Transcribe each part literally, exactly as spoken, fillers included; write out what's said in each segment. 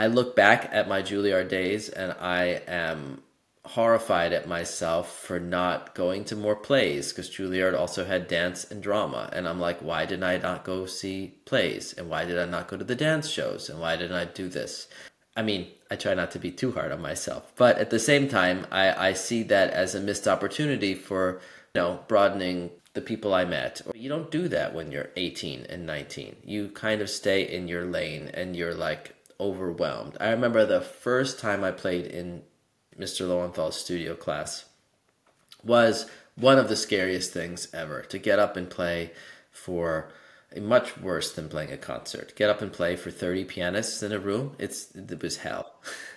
I look back at my Juilliard days and I am horrified at myself for not going to more plays, because Juilliard also had dance and drama. And I'm like, why did I not go see plays? And why did I not go to the dance shows? And why didn't I do this? I mean, I try not to be too hard on myself. But at the same time, I, I see that as a missed opportunity for, you know, broadening the people I met. You don't do that when you're eighteen and nineteen. You kind of stay in your lane and you're like overwhelmed. I remember the first time I played in Mister Lowenthal's studio class was one of the scariest things ever. To get up and play for, much worse than playing a concert, get up and play for thirty pianists in a room, it's it was hell.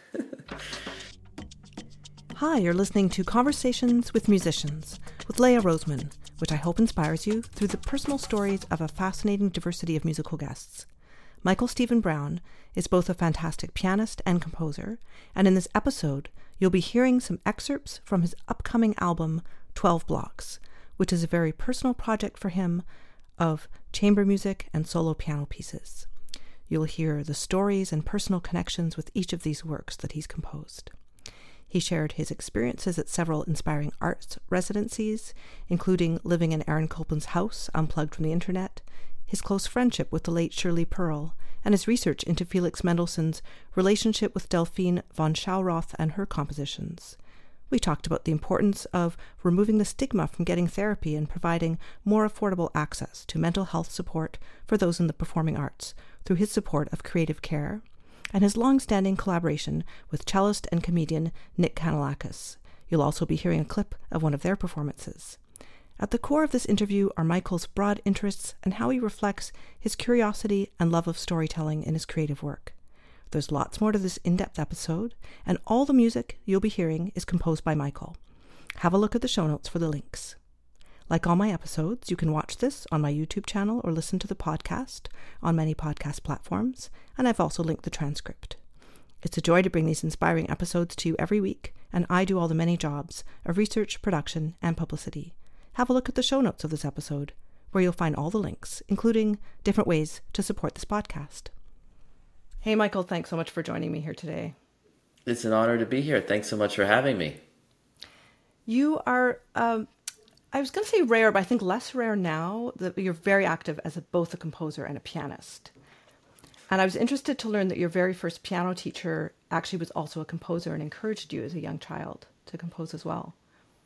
Hi, you're listening to Conversations with Musicians with Leah Roseman, which I hope inspires you through the personal stories of a fascinating diversity of musical guests. Michael Stephen Brown is both a fantastic pianist and composer, and in this episode, you'll be hearing some excerpts from his upcoming album, twelve Blocks, which is a very personal project for him of chamber music and solo piano pieces. You'll hear the stories and personal connections with each of these works that he's composed. He shared his experiences at several inspiring arts residencies, including living in Aaron Copland's house, unplugged from the internet, his close friendship with the late Shirley Pearl, and his research into Felix Mendelssohn's relationship with Delphine von Schauroth and her compositions. We talked about the importance of removing the stigma from getting therapy and providing more affordable access to mental health support for those in the performing arts through his support of Creative Care, and his long-standing collaboration with cellist and comedian Nick Kanellakis. You'll also be hearing a clip of one of their performances. At the core of this interview are Michael's broad interests and how he reflects his curiosity and love of storytelling in his creative work. There's lots more to this in-depth episode, and all the music you'll be hearing is composed by Michael. Have a look at the show notes for the links. Like all my episodes, you can watch this on my YouTube channel or listen to the podcast on many podcast platforms, and I've also linked the transcript. It's a joy to bring these inspiring episodes to you every week, and I do all the many jobs of research, production, and publicity. Have a look at the show notes of this episode, where you'll find all the links, including different ways to support this podcast. Hey, Michael, thanks so much for joining me here today. It's an honor to be here. Thanks so much for having me. You are, um, I was going to say rare, but I think less rare now, that you're very active as a, both a composer and a pianist. And I was interested to learn that your very first piano teacher actually was also a composer and encouraged you as a young child to compose as well.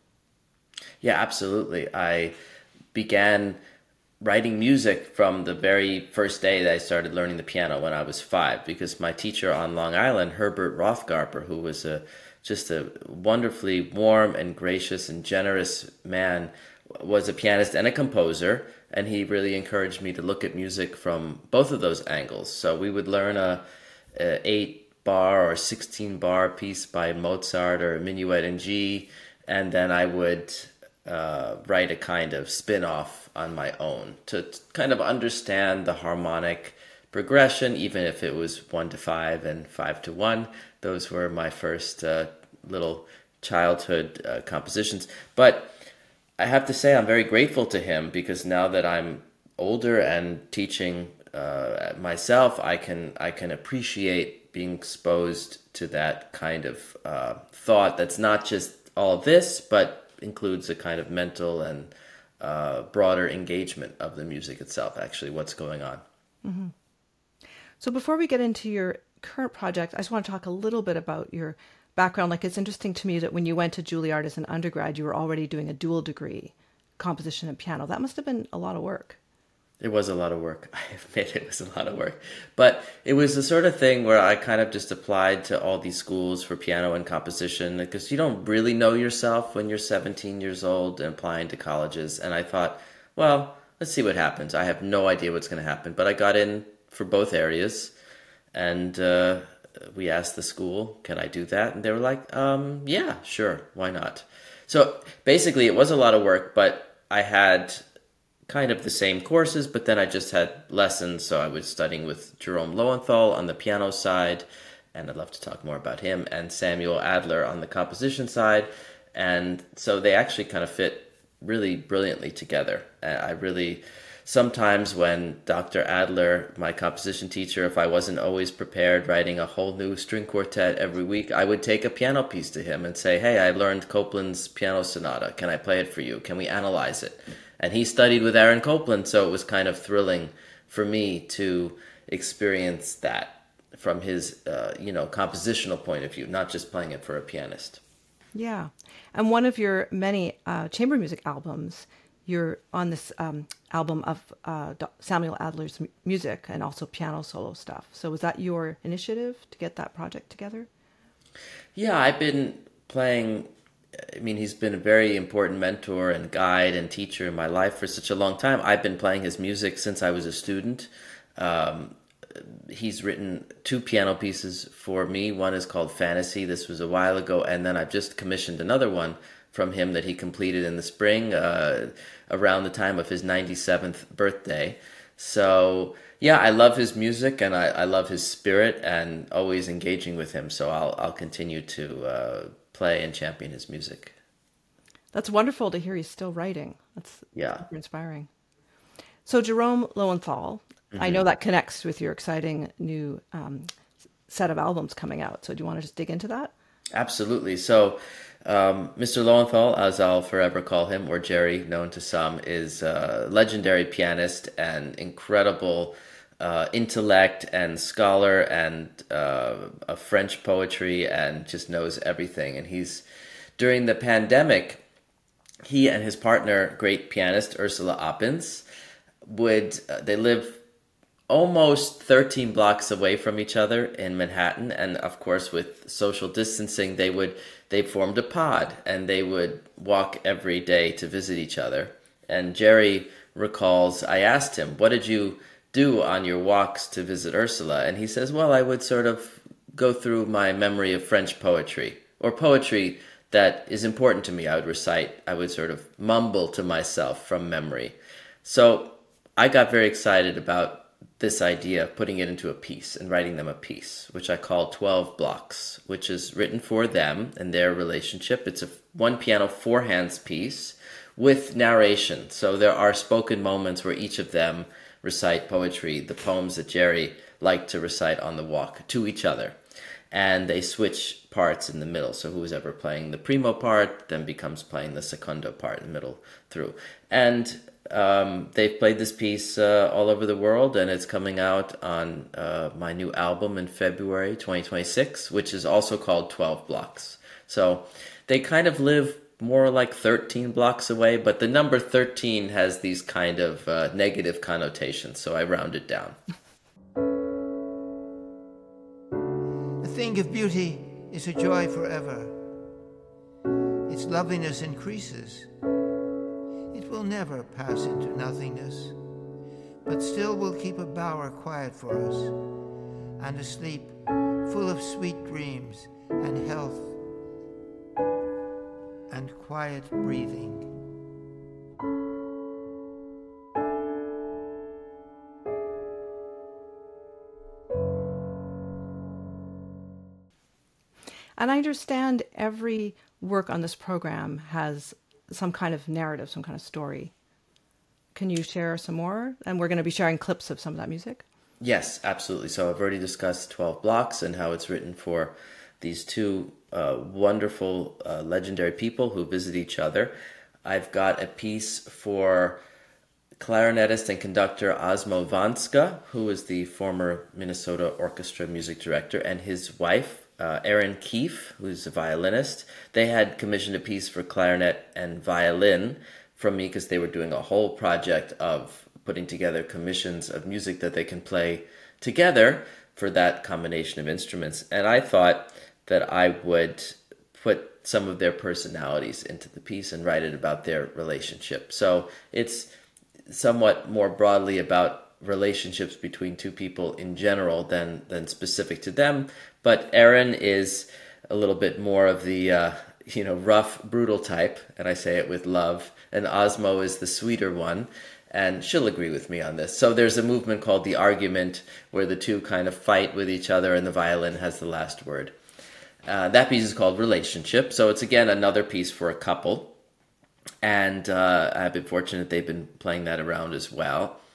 Yeah, absolutely. I began writing music from the very first day that I started learning the piano when I was five, because my teacher on Long Island, Herbert Rothgarper, who was a just a wonderfully warm and gracious and generous man, was a pianist and a composer, and he really encouraged me to look at music from both of those angles. So we would learn a, a eight bar or sixteen bar piece by Mozart or a minuet in G, and then I would uh, write a kind of spin-off on my own to t- kind of understand the harmonic progression, even if it was one to five and five to one. Those were my first uh, little childhood uh, compositions. But I have to say I'm very grateful to him, because now that I'm older and teaching uh, myself, I can I can appreciate being exposed to that kind of uh, thought that's not just all of this, but includes a kind of mental and uh, broader engagement of the music itself, actually, what's going on. Mm-hmm. So before we get into your current project, I just want to talk a little bit about your background. Like, it's interesting to me that when you went to Juilliard as an undergrad, you were already doing a dual degree, composition and piano. That must have been a lot of work. It was a lot of work. I admit it was a lot of work. But it was the sort of thing where I kind of just applied to all these schools for piano and composition, because you don't really know yourself when you're seventeen years old and applying to colleges. And I thought, well, let's see what happens. I have no idea what's going to happen. But I got in for both areas, and uh, we asked the school, can I do that? And they were like, um, yeah, sure, why not? So basically it was a lot of work, but I had kind of the same courses, but then I just had lessons. So I was studying with Jerome Lowenthal on the piano side, and I'd love to talk more about him, and Samuel Adler on the composition side. And so they actually kind of fit really brilliantly together. I really sometimes when Doctor Adler, my composition teacher, if I wasn't always prepared writing a whole new string quartet every week, I would take a piano piece to him and say, hey, I learned Copland's piano sonata. Can I play it for you? Can we analyze it? And he studied with Aaron Copland, so it was kind of thrilling for me to experience that from his, uh, you know, compositional point of view, not just playing it for a pianist. Yeah. And one of your many uh, chamber music albums, you're on this um, album of uh, Samuel Adler's m- music and also piano solo stuff. So was that your initiative to get that project together? Yeah, I've been playing, I mean, he's been a very important mentor and guide and teacher in my life for such a long time. I've been playing his music since I was a student. Um, he's written two piano pieces for me. One is called Fantasy. This was a while ago. And then I've just commissioned another one from him that he completed in the spring, uh, around the time of his ninety-seventh birthday. So yeah, I love his music and I, I love his spirit and always engaging with him. So I'll I'll continue to uh, play and champion his music. That's wonderful to hear he's still writing. That's Yeah. super inspiring. So Jerome Lowenthal, mm-hmm. I know that connects with your exciting new um, set of albums coming out. So do you want to just dig into that? Absolutely. So um, Mister Lowenthal, as I'll forever call him, or Jerry, known to some, is a legendary pianist and incredible uh, intellect and scholar and uh, of French poetry and just knows everything. And he's, during the pandemic, he and his partner, great pianist Ursula Oppens, would, uh, they live almost thirteen blocks away from each other in Manhattan. And of course, with social distancing, they would, they formed a pod and they would walk every day to visit each other. And Jerry recalls, I asked him, what did you do on your walks to visit Ursula? And he says, well, I would sort of go through my memory of French poetry or poetry that is important to me. I would recite, I would sort of mumble to myself from memory. So I got very excited about this idea of putting it into a piece and writing them a piece, which I call twelve Blocks, which is written for them and their relationship. It's a one piano, four hands piece with narration. So there are spoken moments where each of them recite poetry, the poems that Jerry liked to recite on the walk, to each other. And they switch parts in the middle. So who's ever playing the primo part then becomes playing the secondo part in the middle through. And um, they've played this piece uh, all over the world, and it's coming out on uh, my new album in February twenty twenty-six, which is also called twelve Blocks. So they kind of live more like thirteen blocks away, but the number thirteen has these kind of uh, negative connotations, so I rounded down. The thing of beauty is a joy forever. Its loveliness increases. It will never pass into nothingness, but still will keep a bower quiet for us, and a sleep full of sweet dreams and health and quiet breathing. And I understand every work on this program has some kind of narrative, some kind of story. Can you share some more? And we're going to be sharing clips of some of that music. Yes, absolutely. So I've already discussed twelve Blocks and how it's written for these two uh, wonderful, uh, legendary people who visit each other. I've got a piece for clarinetist and conductor Osmo Vanska, who is the former Minnesota Orchestra music director, and his wife, uh, Erin Keefe, who's a violinist. They had commissioned a piece for clarinet and violin from me because they were doing a whole project of putting together commissions of music that they can play together for that combination of instruments. And I thought that I would put some of their personalities into the piece and write it about their relationship. So it's somewhat more broadly about relationships between two people in general than than specific to them. But Erin is a little bit more of the uh, you know rough, brutal type, and I say it with love. And Osmo is the sweeter one, and she'll agree with me on this. So there's a movement called the argument, where the two kind of fight with each other, and the violin has the last word. Uh, that piece is called Relationship. So it's again another piece for a couple, and uh, I've been fortunate they've been playing that around as well.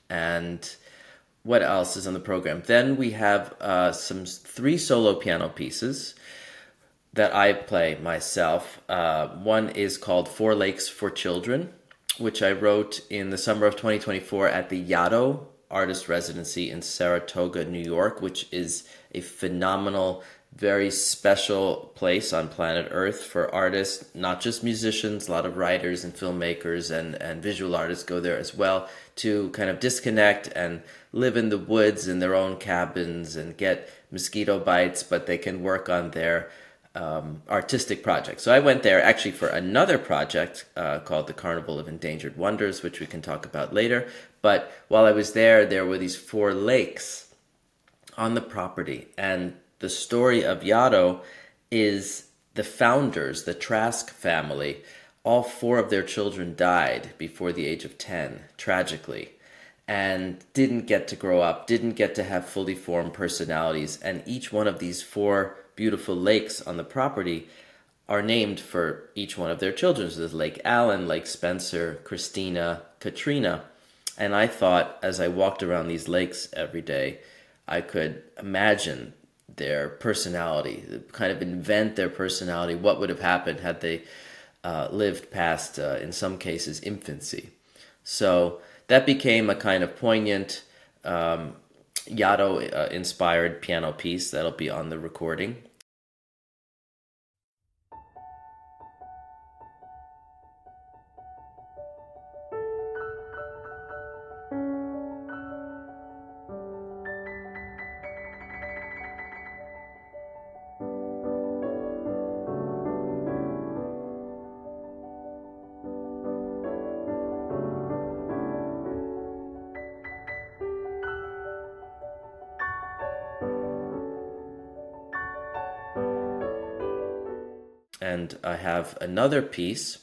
And what else is on the program? Then we have uh, some three solo piano pieces that I play myself. Uh, one is called Four Lakes for Children, which I wrote in the summer of twenty twenty-four at the Yaddo Artist Residency in Saratoga, New York, which is a phenomenal, very special place on planet Earth for artists, not just musicians. A lot of writers and filmmakers and, and visual artists go there as well to kind of disconnect and live in the woods in their own cabins and get mosquito bites, but they can work on their um, artistic projects. So I went there actually for another project uh, called the Carnival of Endangered Wonders, which we can talk about later. But while I was there, there were these four lakes on the property, and the story of Yaddo is the founders, the Trask family. All four of their children died before the age of ten, tragically, and didn't get to grow up, didn't get to have fully formed personalities. And each one of these four beautiful lakes on the property are named for each one of their children. So there's Lake Allen, Lake Spencer, Christina, Katrina. And I thought, as I walked around these lakes every day, I could imagine their personality, kind of invent their personality, what would have happened had they uh, lived past, uh, in some cases, infancy. So that became a kind of poignant um, Yaddo-inspired uh, piano piece that'll be on the recording. And I have another piece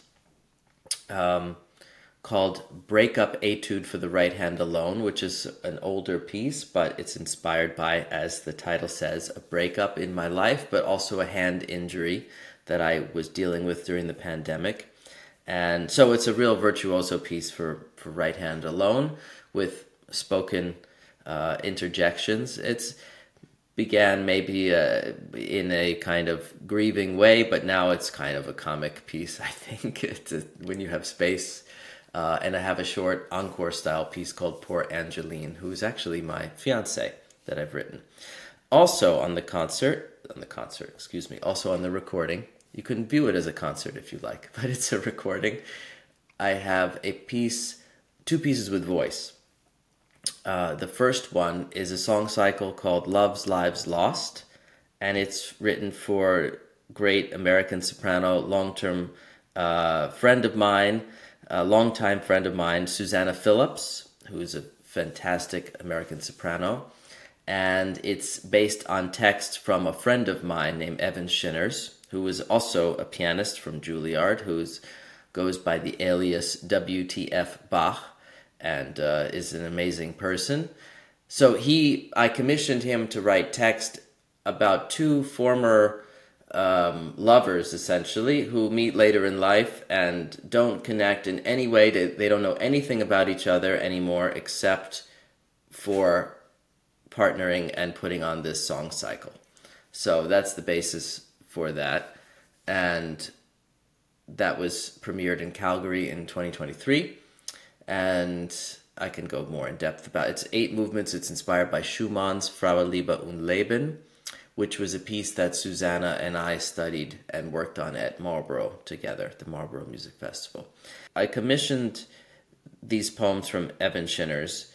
um, called Breakup Etude for the Right Hand Alone, which is an older piece, but it's inspired by, as the title says, a breakup in my life, but also a hand injury that I was dealing with during the pandemic. And so it's a real virtuoso piece for, for right hand alone with spoken uh, interjections. It's began maybe uh, in a kind of grieving way, but now it's kind of a comic piece, I think, it's a, when you have space. Uh, and I have a short encore-style piece called Poor Angeline, who's actually my fiancée that I've written. Also on the concert, on the concert, excuse me, also on the recording, you can view it as a concert if you like, but it's a recording. I have a piece, two pieces with voice. Uh, the first one is a song cycle called Love's Lives Lost, and it's written for great American soprano, long-term uh, friend of mine, a longtime friend of mine, Susanna Phillips, who is a fantastic American soprano. And it's based on text from a friend of mine named Evan Shinners, who is also a pianist from Juilliard, who goes by the alias W T F Bach, and uh, is an amazing person. So he, I commissioned him to write text about two former um, lovers, essentially, who meet later in life and don't connect in any way. They, they don't know anything about each other anymore except for partnering and putting on this song cycle. So that's the basis for that. And that was premiered in Calgary in twenty twenty-three. And I can go more in depth about it. It's eight movements. It's inspired by Schumann's Freie Liebe und Leben, which was a piece that Susanna and I studied and worked on at Marlborough together, the Marlborough Music Festival. I commissioned these poems from Evan Shinners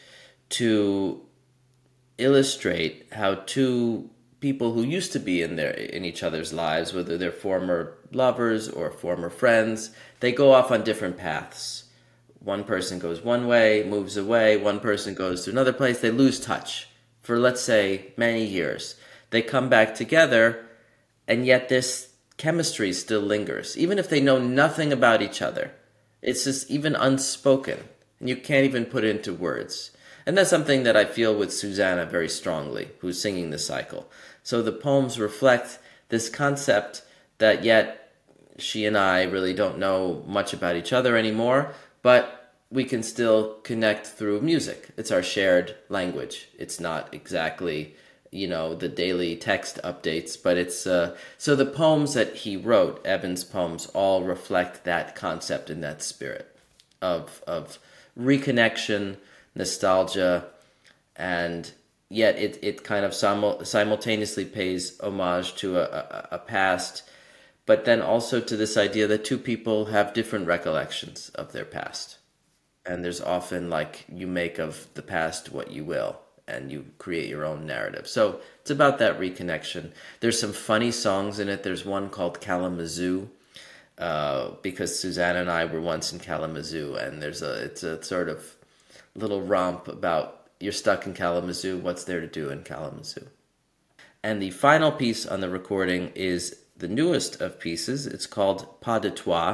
to illustrate how two people who used to be in their in each other's lives, whether they're former lovers or former friends, they go off on different paths. One person goes one way, moves away, one person goes to another place, they lose touch for, let's say, many years. They come back together, and yet this chemistry still lingers, even if they know nothing about each other. It's just even unspoken, and you can't even put it into words. And that's something that I feel with Susanna very strongly, who's singing the cycle. So the poems reflect this concept that yet she and I really don't know much about each other anymore, but we can still connect through music. It's our shared language. It's not exactly, you know, the daily text updates, but it's, uh, so the poems that he wrote, Eben's poems, all reflect that concept and that spirit of, of reconnection, nostalgia, and yet it, it kind of simul- simultaneously pays homage to a, a, a past, but then also to this idea that two people have different recollections of their past. And there's often like you make of the past what you will, and you create your own narrative. So it's about that reconnection. There's some funny songs in it. There's one called Kalamazoo, uh, because Susanna and I were once in Kalamazoo, and there's a it's a sort of little romp about you're stuck in Kalamazoo, what's there to do in Kalamazoo. And the final piece on the recording is the newest of pieces. It's called Pas de Trois,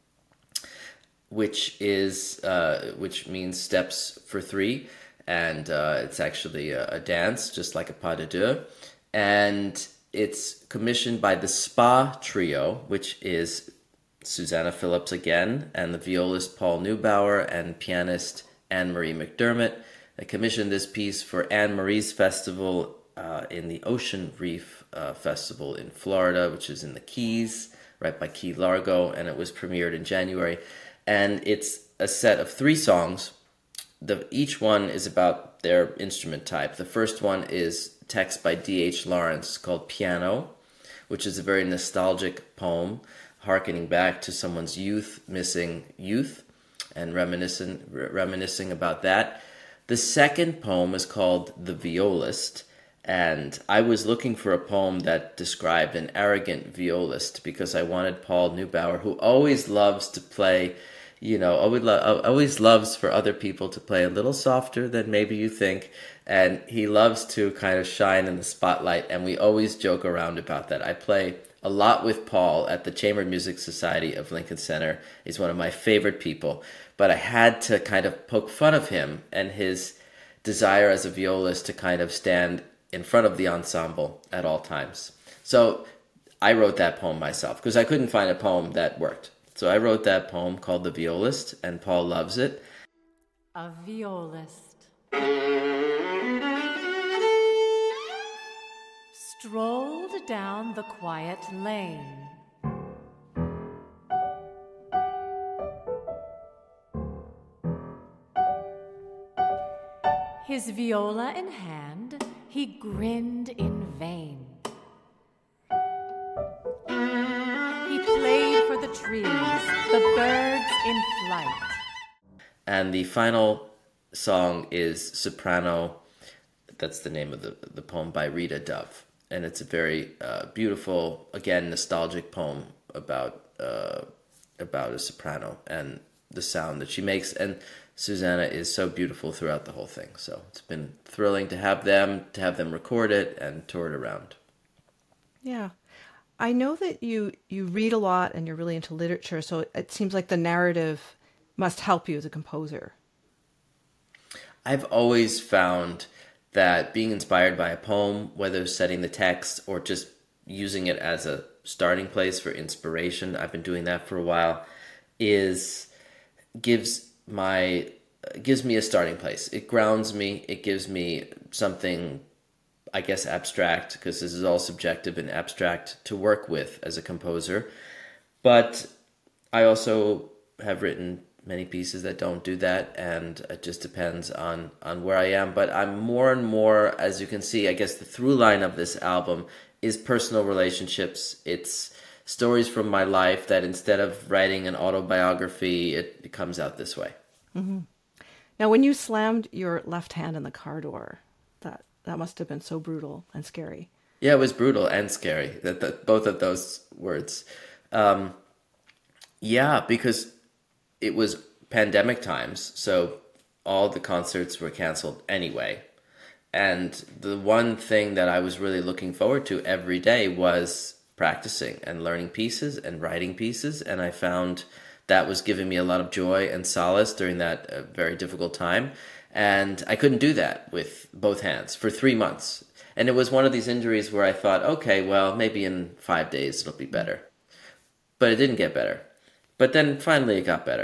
which is uh, which means steps for three, and uh, it's actually a, a dance, just like a pas de deux, and it's commissioned by the Spa Trio, which is Susanna Phillips again, and the violist Paul Neubauer and pianist Anne-Marie McDermott. They commissioned this piece for Anne-Marie's festival uh, in the Ocean Reef uh, Festival in Florida, which is in the Keys, right by Key Largo, and it was premiered in January. And it's a set of three songs. The, each one is about their instrument type. The first one is text by D H Lawrence called Piano, which is a very nostalgic poem, harkening back to someone's youth, missing youth, and reminiscing, reminiscing about that. The second poem is called The Violist, and I was looking for a poem that described an arrogant violist because I wanted Paul Neubauer, who always loves to play, you know, always, lo- always loves for other people to play a little softer than maybe you think, and he loves to kind of shine in the spotlight, and we always joke around about that. I play a lot with Paul at the Chamber Music Society of Lincoln Center. He's one of my favorite people, but I had to kind of poke fun of him and his desire as a violist to kind of stand in front of the ensemble at all times. So I wrote that poem myself because I couldn't find a poem that worked. So I wrote that poem called The Violist, and Paul loves it. A violist strolled down the quiet lane. His viola in hand, he grinned in vain. He played for the trees, the birds in flight. And the final song is Soprano. That's the name of the, the poem by Rita Dove. And it's a very uh, beautiful, again, nostalgic poem about uh, about a soprano and the sound that she makes. And Susanna is so beautiful throughout the whole thing. So it's been thrilling to have them, to have them record it and tour it around. Yeah. I know that you, you read a lot and you're really into literature, so it seems like the narrative must help you as a composer. I've always found that being inspired by a poem, whether setting the text or just using it as a starting place for inspiration, I've been doing that for a while, is gives my gives me a starting place. It grounds me. It gives me something, I guess, abstract, because this is all subjective and abstract to work with as a composer. But I also have written many pieces that don't do that, and it just depends on, on where I am. But I'm more and more, as you can see, I guess the through line of this album is personal relationships. It's stories from my life that instead of writing an autobiography, it, it comes out this way. Mm-hmm. Now, when you slammed your left hand in the car door, that, that must have been so brutal and scary. Yeah, it was brutal and scary, that, that both of those words. Um, yeah, because it was pandemic times, so all the concerts were canceled anyway. And the one thing that I was really looking forward to every day was practicing and learning pieces and writing pieces. And I found that was giving me a lot of joy and solace during that uh, very difficult time. And I couldn't do that with both hands for three months. And it was one of these injuries where I thought, okay, well, maybe in five days it'll be better. But it didn't get better. But then finally it got better.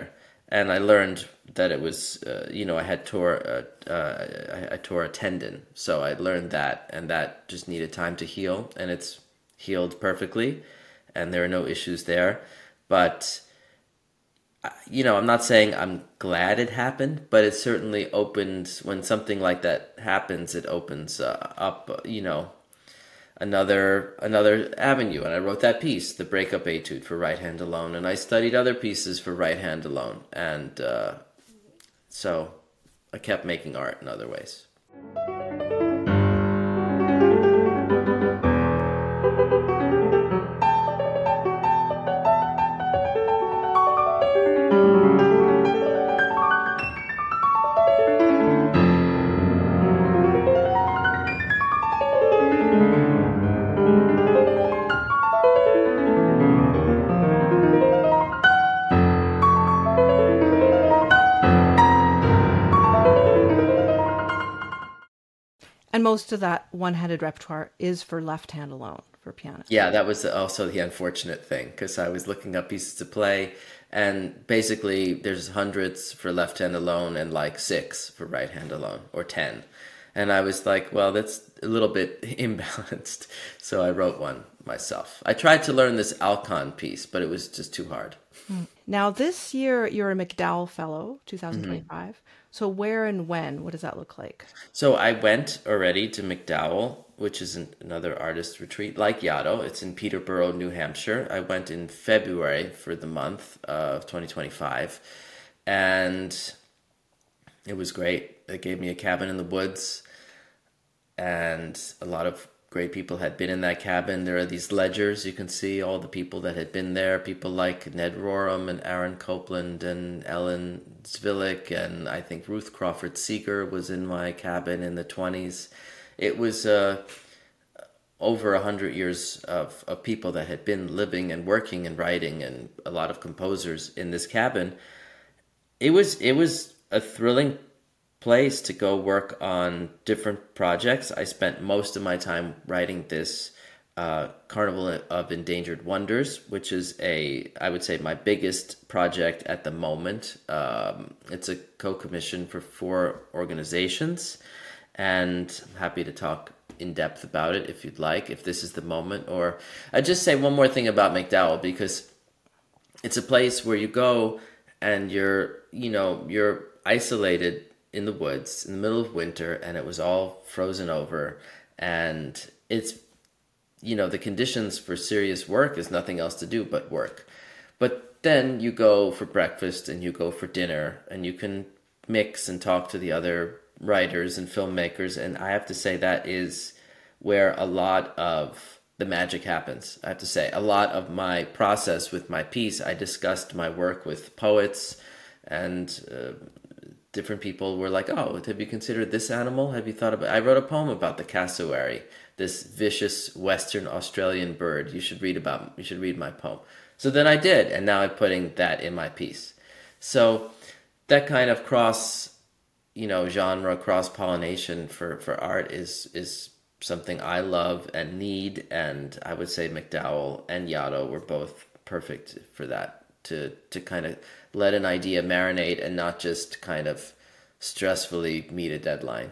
and I learned that it was, uh, you know, I had tore, uh, uh, I, I tore a tendon, so I learned that, and that just needed time to heal, and it's healed perfectly, and there are no issues there. But you know, I'm not saying I'm glad it happened, but it certainly opened, when something like that happens, it opens uh, up, uh, you know, another another avenue. And I wrote that piece, the breakup etude for right hand alone, and I studied other pieces for right hand alone, and uh, so I kept making art in other ways. And most of that one-handed repertoire is for left hand alone, for piano. Yeah, that was also the unfortunate thing, because I was looking up pieces to play, and basically there's hundreds for left hand alone and like six for right hand alone, or ten. And I was like, well, that's a little bit imbalanced. So I wrote one myself. I tried to learn this Alcon piece, but it was just too hard. Now, this year, you're a MacDowell Fellow, twenty twenty-five. Mm-hmm. So where and when? What does that look like? So I went already to MacDowell, which is an, another artist retreat, like Yaddo. It's in Peterborough, New Hampshire. I went in February for the month of twenty twenty-five. And it was great. They gave me a cabin in the woods. And a lot of great people had been in that cabin. There are these ledgers. You can see all the people that had been there. People like Ned Rorem and Aaron Copland and Ellen Zvilick. And I think Ruth Crawford Seeger was in my cabin in the twenties. It was uh, over a hundred years of, of people that had been living and working and writing, and a lot of composers in this cabin. It was, it was a thrilling place to go work on different projects. I spent most of my time writing this uh, Carnival of Endangered Wonders, which is a, I would say, my biggest project at the moment. Um, it's a co-commission for four organizations, and I'm happy to talk in depth about it if you'd like, if this is the moment. Or I'd just say one more thing about MacDowell, because it's a place where you go and you're, you know, you're isolated in the woods in the middle of winter, and it was all frozen over, and it's, you know, the conditions for serious work is nothing else to do but work. But then you go for breakfast and you go for dinner, and you can mix and talk to the other writers and filmmakers, and I have to say that is where a lot of the magic happens. I have to say, a lot of my process with my piece, I discussed my work with poets, and uh, different people were like, oh, have you considered this animal? Have you thought about... I wrote a poem about the cassowary, this vicious Western Australian bird. You should read about, you should read my poem. So then I did, and now I'm putting that in my piece. So that kind of cross, you know, genre, cross-pollination for, for art is is something I love and need, and I would say MacDowell and Yaddo were both perfect for that, to to kind of let an idea marinate and not just kind of stressfully meet a deadline.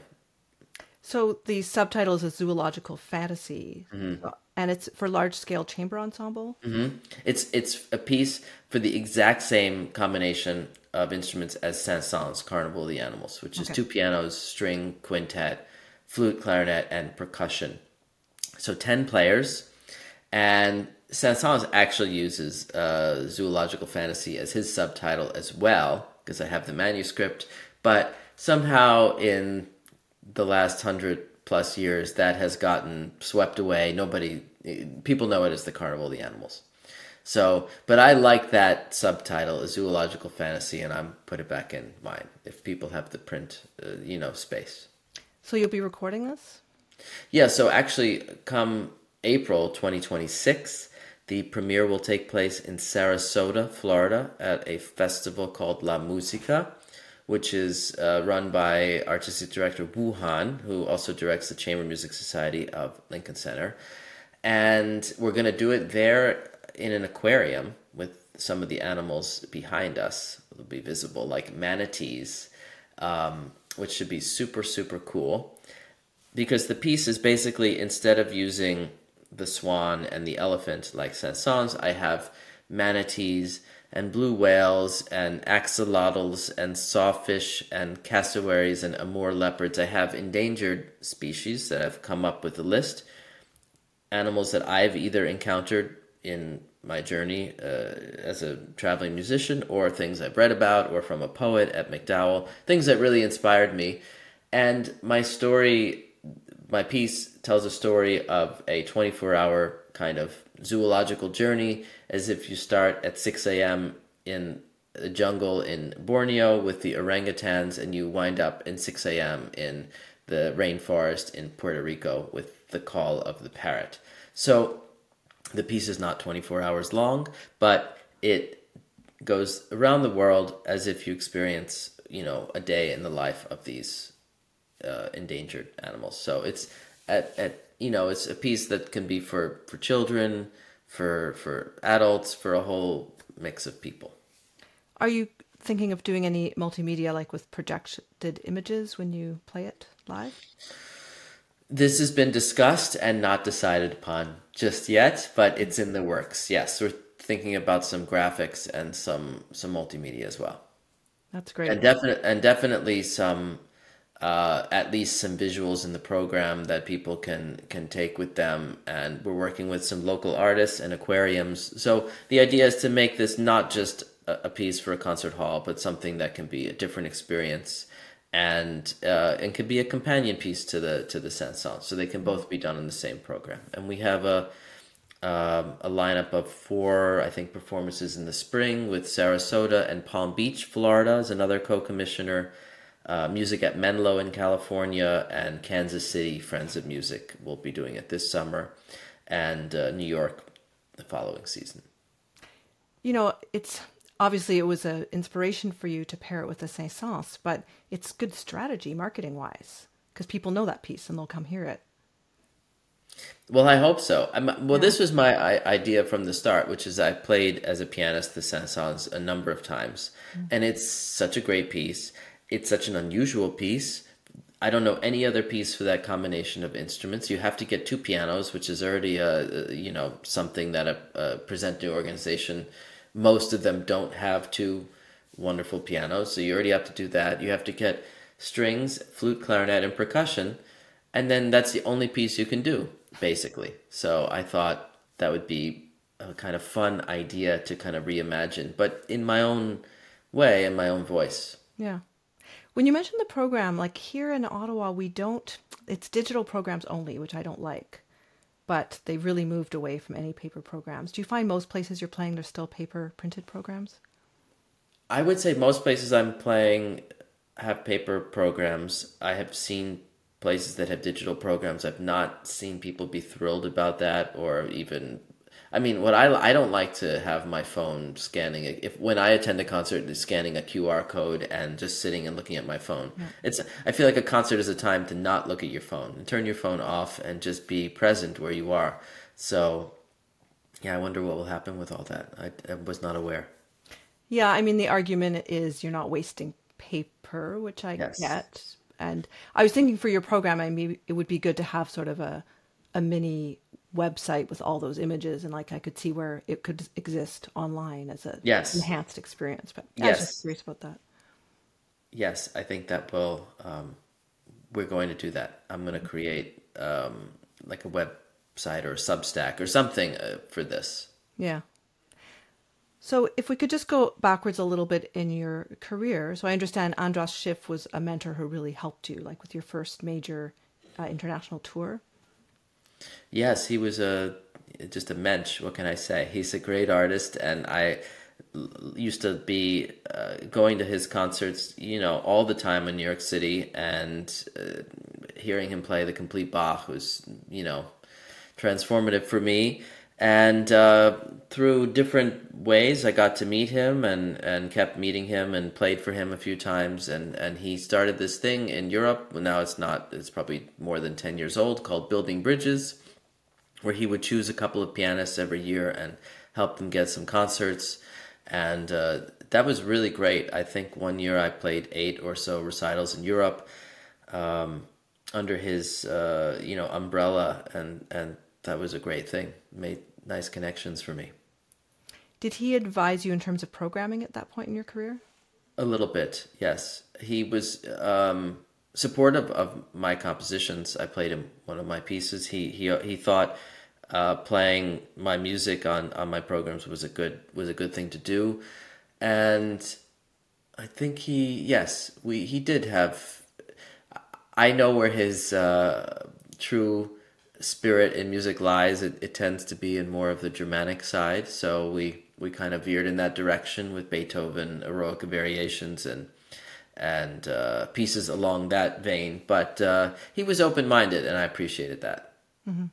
So the subtitle is a zoological fantasy, mm-hmm. and it's for large-scale chamber ensemble? Mm-hmm. It's it's a piece for the exact same combination of instruments as Saint-Saëns' Carnival of the Animals, which is okay. two pianos, string, quintet, flute, clarinet, and percussion. So ten players, and Saint-Saëns actually uses uh, zoological fantasy as his subtitle as well, because I have the manuscript, but somehow in the last hundred plus years that has gotten swept away. Nobody, people know it as the Carnival of the Animals. So, but I like that subtitle, a zoological fantasy, and I'm put it back in mine if people have the print, uh, you know, space. So you'll be recording this? Yeah, so actually come April twenty twenty-six, the premiere will take place in Sarasota, Florida, at a festival called La Musica, which is uh, run by artistic director Wu Han, who also directs the Chamber Music Society of Lincoln Center. And we're going to do it there in an aquarium with some of the animals behind us, will be visible, like manatees, um, which should be super, super cool. Because the piece is basically, instead of using the swan and the elephant like Saint-Saëns, I have manatees and blue whales and axolotls and sawfish and cassowaries and Amur leopards. I have endangered species that I've come up with a list. Animals that I've either encountered in my journey uh, as a traveling musician, or things I've read about, or from a poet at MacDowell, things that really inspired me. And my story, my piece tells a story of a twenty-four hour kind of zoological journey, as if you start at six a.m. in the jungle in Borneo with the orangutans, and you wind up in six a.m. in the rainforest in Puerto Rico with the call of the parrot. So the piece is not twenty-four hours long, but it goes around the world as if you experience, you know, a day in the life of these uh, endangered animals. So it's at, at you know, it's a piece that can be for, for children, for for adults, for a whole mix of people. Are you thinking of doing any multimedia, like with projected images when you play it live? This has been discussed and not decided upon just yet, but it's in the works. Yes, we're thinking about some graphics and some some multimedia as well. That's great. And definite and definitely some uh, at least some visuals in the program that people can can take with them. And we're working with some local artists and aquariums. So the idea is to make this not just a, a piece for a concert hall, but something that can be a different experience. And uh, and could be a companion piece to the to the Saint-Saëns, so they can both be done in the same program. And we have a um, a lineup of four, I think, performances in the spring with Sarasota and Palm Beach, Florida, as another co-commissioner. Uh, music at Menlo in California, and Kansas City Friends of Music will be doing it this summer, and uh, New York the following season. You know, it's obviously it was an inspiration for you to pair it with the Saint-Saëns, but it's good strategy marketing-wise, because people know that piece and they'll come hear it. Well, I hope so. I'm, well, yeah. This was my I- idea from the start, which is I played as a pianist the Saint-Saëns a number of times, mm-hmm. and it's such a great piece. It's such an unusual piece. I don't know any other piece for that combination of instruments. You have to get two pianos, which is already a, a you know something that a, a presenting organization, most of them don't have two wonderful pianos, so you already have to do that. You have to get strings, flute, clarinet, and percussion, and then that's the only piece you can do, basically. So I thought that would be a kind of fun idea to kind of reimagine, but in my own way, in my own voice. Yeah. When you mentioned the program, like here in Ottawa, we don't, it's digital programs only, which I don't like. But they really moved away from any paper programs. Do you find most places you're playing, there's still paper printed programs? I would say most places I'm playing have paper programs. I have seen places that have digital programs. I've not seen people be thrilled about that, or even, I mean, what I, I don't like to have my phone scanning. If when I attend a concert, it's scanning a Q R code and just sitting and looking at my phone. Yeah. It's I feel like a concert is a time to not look at your phone and turn your phone off and just be present where you are. So, yeah, I wonder what will happen with all that. I, I was not aware. Yeah, I mean, the argument is you're not wasting paper, which I yes. get. And I was thinking for your program, I mean, it would be good to have sort of a a mini website with all those images, and like I could see where it could exist online as a yes. enhanced experience. But yes. I was just curious about that. Yes, I think that will, um, we're going to do that. I'm going to create um, like a website or a Substack or something uh, for this. Yeah. So if we could just go backwards a little bit in your career. So I understand Andras Schiff was a mentor who really helped you, like with your first major uh, international tour. Yes, he was a just a mensch. What can I say? He's a great artist, and I used to be uh, going to his concerts, you know, all the time in New York City, and uh, hearing him play the complete Bach was, you know, transformative for me. And uh, through different ways, I got to meet him and, and kept meeting him and played for him a few times. And, and he started this thing in Europe. Well, now it's not, it's probably more than ten years old, called Building Bridges, where he would choose a couple of pianists every year and help them get some concerts. And uh, that was really great. I think one year I played eight or so recitals in Europe um, under his uh, you know umbrella, and and that was a great thing. Made nice connections for me. Did he advise you in terms of programming at that point in your career? A little bit, yes. He was um, supportive of my compositions. I played him one of my pieces. He he he thought uh, playing my music on, on my programs was a good was a good thing to do, and I think he yes we he did have. I know where his uh, true spirit in music lies. It, it tends to be in more of the Germanic side, so we. We kind of veered in that direction with Beethoven, Eroica Variations, and and uh, pieces along that vein. But uh, he was open-minded, and I appreciated that. Mm-hmm.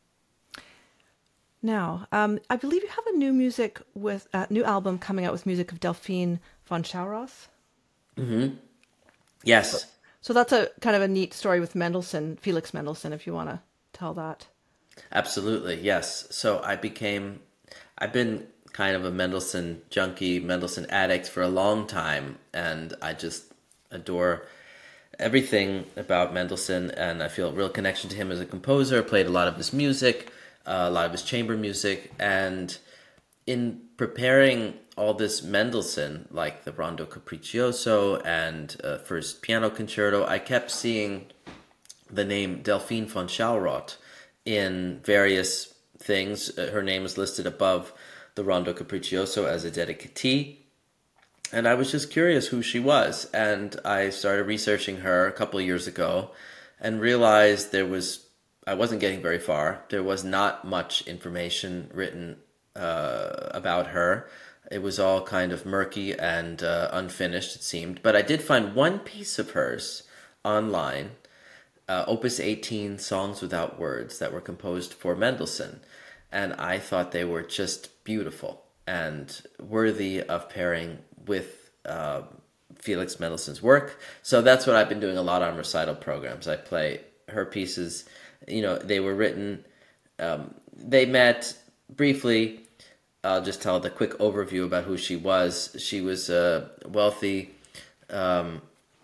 Now, um, I believe you have a new music with a uh, new album coming out with music of Delphine von Schauroth. Mm-hmm. Yes. So, so that's a kind of a neat story with Mendelssohn, Felix Mendelssohn, if you want to tell that. Absolutely, yes. So I became, I've been kind of a Mendelssohn junkie, Mendelssohn addict for a long time, and I just adore everything about Mendelssohn, and I feel a real connection to him as a composer. Played a lot of his music, uh, a lot of his chamber music, and in preparing all this Mendelssohn, like the Rondo Capriccioso and uh, First Piano Concerto, I kept seeing the name Delphine von Schauroth in various things. Uh, her name is listed above the Rondo Capriccioso as a dedicatee, and I was just curious who she was, and I started researching her a couple of years ago and realized there was I wasn't getting very far. There was not much information written uh, about her. It was all kind of murky and uh, unfinished, it seemed, but I did find one piece of hers online, uh, Opus eighteen, Songs Without Words, that were composed for Mendelssohn. And I thought they were just beautiful and worthy of pairing with uh, Felix Mendelssohn's work. So that's what I've been doing a lot on recital programs. I play her pieces. You know, they were written, um, they met briefly. I'll just tell the quick overview about who she was. She was a wealthy um,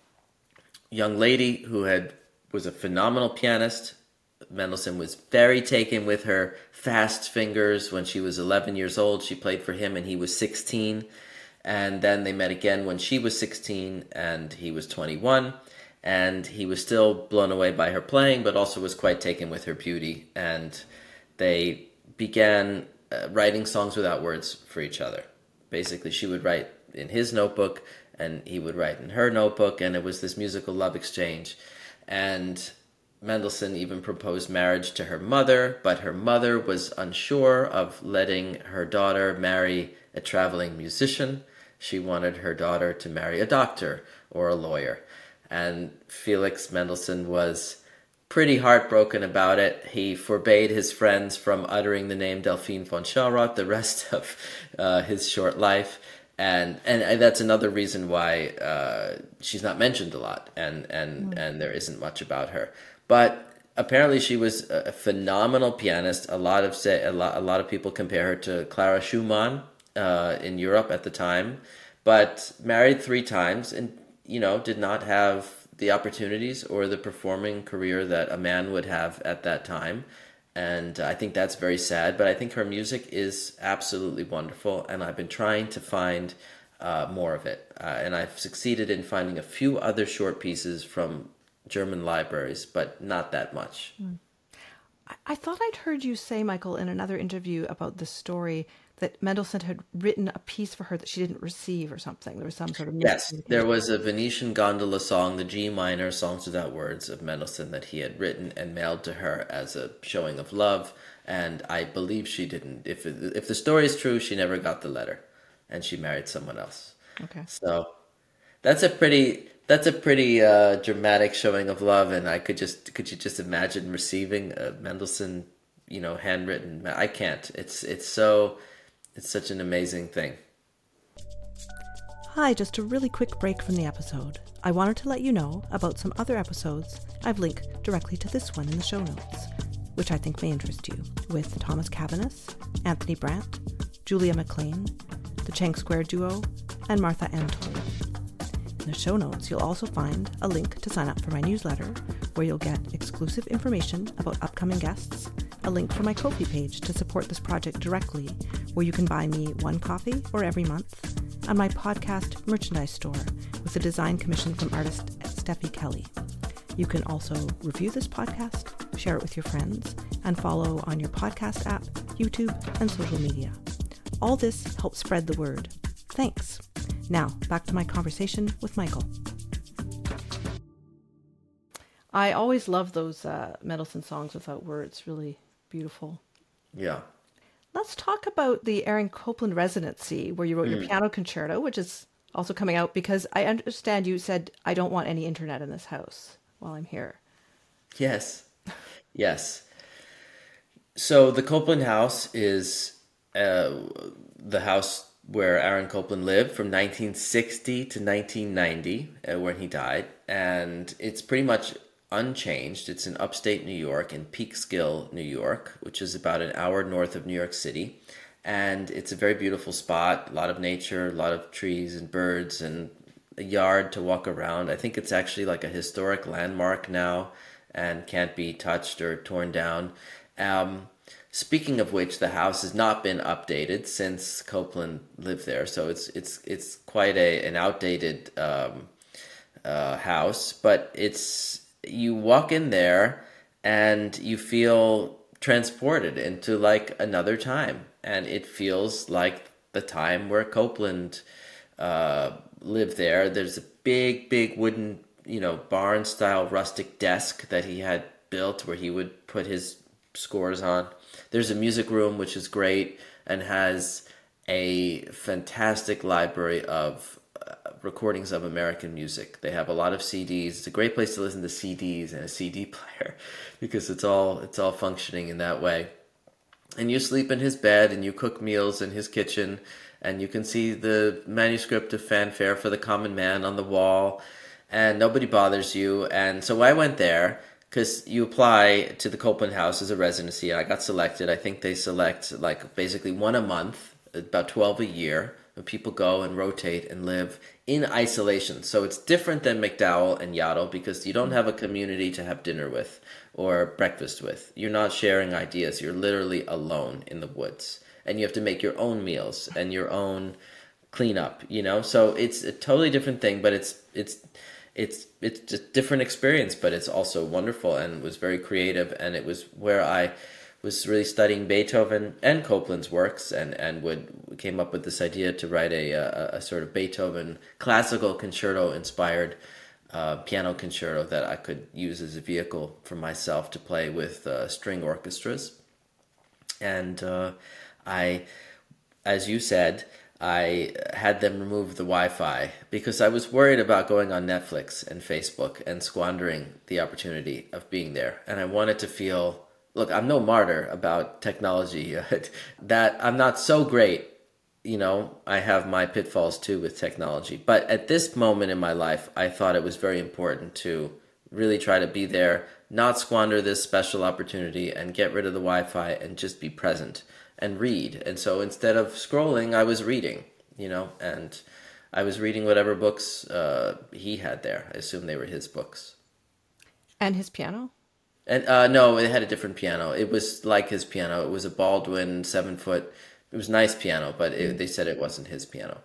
young lady who had was a phenomenal pianist. Mendelssohn was very taken with her fast fingers. When she was eleven years old, she played for him and he was sixteen. And then they met again when she was sixteen and he was twenty-one. And he was still blown away by her playing, but also was quite taken with her beauty. And they began uh, writing songs without words for each other. Basically, she would write in his notebook and he would write in her notebook. And it was this musical love exchange. And Mendelssohn even proposed marriage to her mother, but her mother was unsure of letting her daughter marry a traveling musician. She wanted her daughter to marry a doctor or a lawyer. And Felix Mendelssohn was pretty heartbroken about it. He forbade his friends from uttering the name Delphine von Schauroth the rest of uh, his short life. And and that's another reason why uh, she's not mentioned a lot, and, and, mm. and there isn't much about her. But apparently she was a phenomenal pianist. A lot of say a lot a lot of people compare her to Clara Schumann uh, in Europe at the time, but married three times, and you know did not have the opportunities or the performing career that a man would have at that time. And I think that's very sad. But I think her music is absolutely wonderful, and I've been trying to find uh, more of it. Uh, and I've succeeded in finding a few other short pieces from German libraries, but not that much. Mm. I-, I thought I'd heard you say, Michael, in another interview about the story that Mendelssohn had written a piece for her that she didn't receive or something. There was some sort of... Yes, there was a Venetian gondola song, the G minor, Songs Without Words of Mendelssohn, that he had written and mailed to her as a showing of love, and I believe she didn't. If it, if the story is true, she never got the letter, and she married someone else. Okay. So that's a pretty... That's a pretty uh, dramatic showing of love, and I could just could you just imagine receiving a Mendelssohn, you know, handwritten? I can't. It's it's so it's such an amazing thing. Hi, just a really quick break from the episode. I wanted to let you know about some other episodes I've linked directly to this one in the show notes, which I think may interest you, with Thomas Cabanis, Anthony Brandt, Julia McLean, the Chang Square Duo, and Martha Antol. In the show notes, you'll also find a link to sign up for my newsletter, where you'll get exclusive information about upcoming guests, a link for my Ko-fi page to support this project directly, where you can buy me one coffee or every month, and my podcast merchandise store with a design commission from artist Steffi Kelly. You can also review this podcast, share it with your friends, and follow on your podcast app, YouTube, and social media. All this helps spread the word. Thanks. Now, back to my conversation with Michael. I always love those uh, Mendelssohn songs without words. Really beautiful. Yeah. Let's talk about the Aaron Copland residency, where you wrote mm. your piano concerto, which is also coming out, because I understand you said, I don't want any internet in this house while I'm here. Yes. Yes. So the Copland House is uh, the house where Aaron Copland lived from nineteen sixty to nineteen ninety, uh, when he died. And it's pretty much unchanged. It's in upstate New York, in Peekskill, New York, which is about an hour north of New York City. And it's a very beautiful spot, a lot of nature, a lot of trees and birds, and a yard to walk around. I think it's actually like a historic landmark now and can't be touched or torn down. Um, Speaking of which, the house has not been updated since Copland lived there, so it's it's it's quite a an outdated um, uh, house. But it's you walk in there and you feel transported into like another time, and it feels like the time where Copland uh, lived there. There's a big, big wooden, you know, barn-style rustic desk that he had built where he would put his scores on. There's a music room, which is great and has a fantastic library of uh, recordings of American music. They have a lot of C Ds. It's a great place to listen to C Ds and a C D player because it's all it's all functioning in that way. And you sleep in his bed and you cook meals in his kitchen, and you can see the manuscript of Fanfare for the Common Man on the wall, and nobody bothers you. And so I went there because you apply to the Copland House as a residency, and I got selected. I think they select like basically one a month, about twelve a year. And people go and rotate and live in isolation. So it's different than MacDowell and Yaddo because you don't have a community to have dinner with or breakfast with. You're not sharing ideas. You're literally alone in the woods. And you have to make your own meals and your own cleanup, you know? So it's a totally different thing, but it's it's it's it's a different experience, but it's also wonderful and was very creative. And it was where I was really studying Beethoven and Copland's works, and, and would came up with this idea to write a, a, a sort of Beethoven classical concerto-inspired uh, piano concerto that I could use as a vehicle for myself to play with uh, string orchestras. And uh, I, as you said, I had them remove the Wi-Fi because I was worried about going on Netflix and Facebook and squandering the opportunity of being there. And I wanted to feel, look, I'm no martyr about technology. That I'm not so great. You know, I have my pitfalls too with technology. But at this moment in my life, I thought it was very important to really try to be there, not squander this special opportunity, and get rid of the Wi-Fi and just be present and read. And so instead of scrolling, I was reading, you know, and I was reading whatever books uh, he had there. I assume they were his books. And his piano? And uh, no, it had a different piano. It was like his piano. It was a Baldwin seven foot. It was a nice piano, but it, they said it wasn't his piano.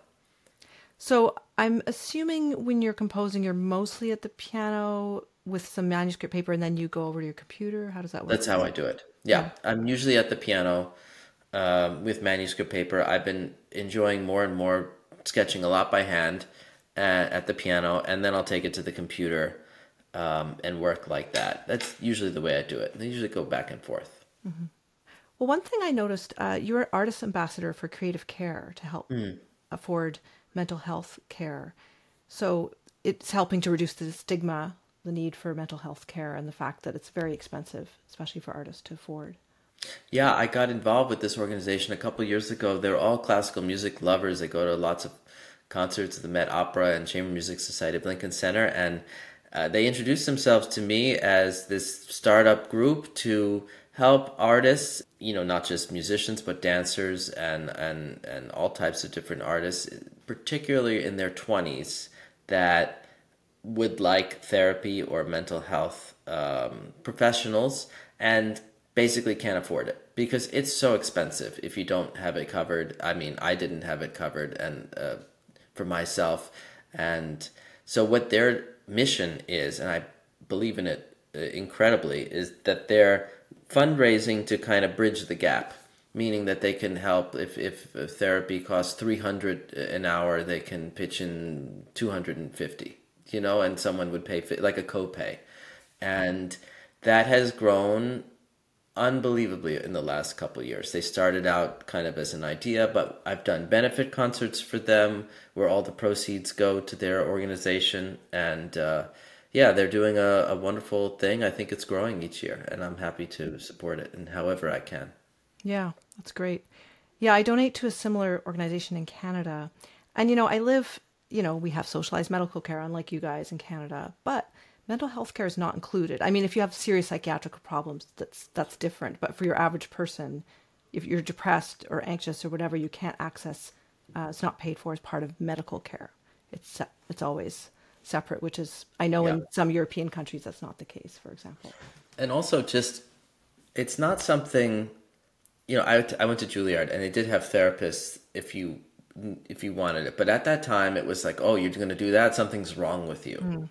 So I'm assuming when you're composing, you're mostly at the piano with some manuscript paper, and then you go over to your computer. How does that work? That's how I do it. Yeah, yeah. I'm usually at the piano um, with manuscript paper. I've been enjoying more and more sketching a lot by hand at, at the piano, and then I'll take it to the computer um, and work like that. That's usually the way I do it. They usually go back and forth. Mm-hmm. Well, one thing I noticed, uh, you're an artist ambassador for Creative Care to help mm. afford mental health care. So it's helping to reduce the stigma, the need for mental health care, and the fact that it's very expensive, especially for artists to afford. Yeah, I got involved with this organization a couple of years ago. They're all classical music lovers. They go to lots of concerts at the Met Opera and Chamber Music Society of Lincoln Center, and uh, they introduced themselves to me as this startup group to help artists, you know, not just musicians, but dancers and, and, and all types of different artists particularly in their twenties, that would like therapy or mental health um, professionals and basically can't afford it because it's so expensive if you don't have it covered. I mean, I didn't have it covered and uh, for myself. And so what their mission is, and I believe in it uh, incredibly, is that they're fundraising to kind of bridge the gap, meaning that they can help if, if, if therapy costs three hundred an hour, they can pitch in two hundred fifty, you know, and someone would pay like a copay. And that has grown unbelievably in the last couple of years. They started out kind of as an idea, but I've done benefit concerts for them where all the proceeds go to their organization. And uh, yeah, they're doing a, a wonderful thing. I think it's growing each year, and I'm happy to support it in however I can. Yeah, that's great. Yeah, I donate to a similar organization in Canada. And, you know, I live, you know, we have socialized medical care, unlike you guys in Canada, but mental health care is not included. I mean, if you have serious psychiatric problems, that's that's different. But for your average person, if you're depressed or anxious or whatever, you can't access, uh, it's not paid for as part of medical care. It's se- it's always separate, which is, I know Yeah. in some European countries, that's not the case, for example. And also just, it's not something, you know, I, I went to Juilliard and they did have therapists if you if you wanted it. But at that time, it was like, oh, you're going to do that? Something's wrong with you. Mm.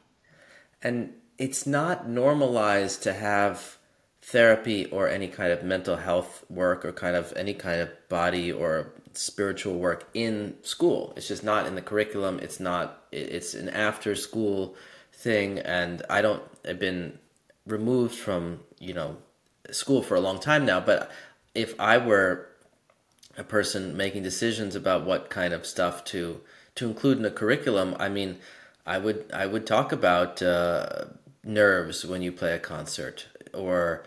And it's not normalized to have therapy or any kind of mental health work or kind of any kind of body or spiritual work in school. It's just not in the curriculum. It's not, it's an after school thing. And I don't, I've been removed from, you know, school for a long time now. But if I were a person making decisions about what kind of stuff to, to include in a curriculum, I mean, I would I would talk about uh, nerves when you play a concert, or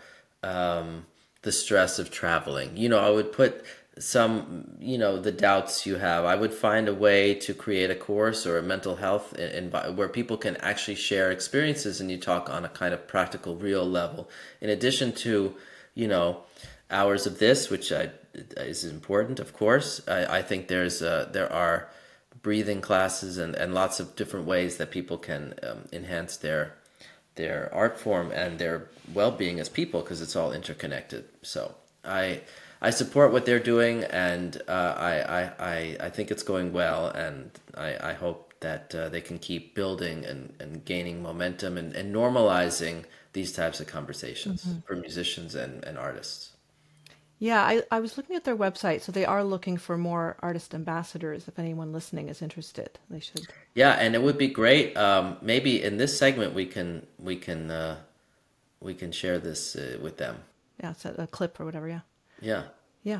um, the stress of traveling. You know, I would put some, you know, the doubts you have. I would find a way to create a course or a mental health in, in, where people can actually share experiences and you talk on a kind of practical, real level. In addition to, you know, hours of this, which I, is important, of course. I, I think there's uh, there are breathing classes and, and lots of different ways that people can um, enhance their their art form and their well-being as people, because it's all interconnected. So I I support what they're doing, and uh, I, I, I I think it's going well, and I, I hope that uh, they can keep building and, and gaining momentum and, and normalizing these types of conversations mm-hmm. for musicians and, and artists. Yeah, I, I was looking at their website, so they are looking for more artist ambassadors. If anyone listening is interested, they should. Yeah, and it would be great. Um, maybe in this segment we can we can uh, we can share this uh, with them. Yeah, it's a, a clip or whatever. Yeah. Yeah. Yeah.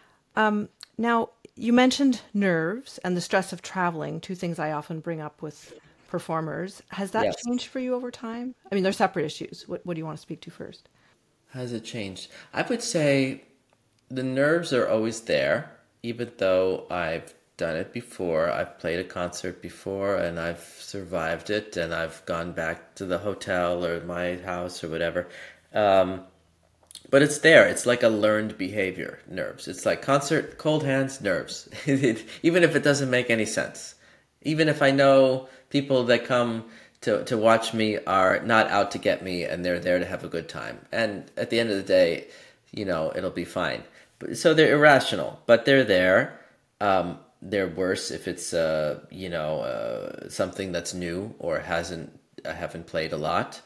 Um, now you mentioned nerves and the stress of traveling. Two things I often bring up with performers. Has that Yes. changed for you over time? I mean, they're separate issues. What What do you want to speak to first? Has it changed? I would say the nerves are always there, even though I've done it before. I've played a concert before and I've survived it, and I've gone back to the hotel or my house or whatever. Um, but it's there. It's like a learned behavior, nerves. It's like concert, cold hands, nerves. Even if it doesn't make any sense. Even if I know people that come to, to watch me are not out to get me and they're there to have a good time. And at the end of the day, you know, it'll be fine. So they're irrational, but they're there. Um, they're worse if it's, uh, you know, uh, something that's new or hasn't, I haven't played a lot.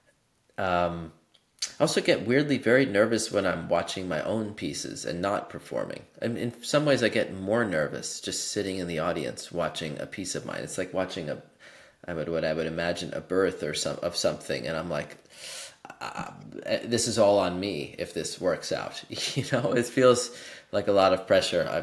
Um, I also get weirdly very nervous when I'm watching my own pieces and not performing. I mean, in some ways I get more nervous just sitting in the audience watching a piece of mine. It's like watching a, I would, what I would imagine a birth or some of something. And I'm like, Uh, this is all on me if this works out. You know, it feels like a lot of pressure. I,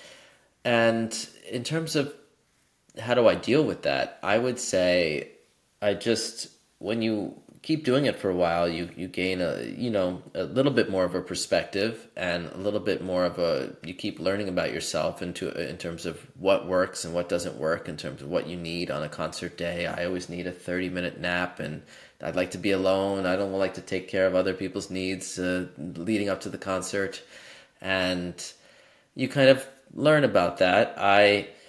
and in terms of how do I deal with that, I would say I just, when you keep doing it for a while, you, you gain a, you know, a little bit more of a perspective and a little bit more of a, you keep learning about yourself into, in terms of what works and what doesn't work, in terms of what you need on a concert day. I always need a thirty minute nap, and I'd like to be alone. I don't like to take care of other people's needs uh, leading up to the concert. And you kind of learn about that. I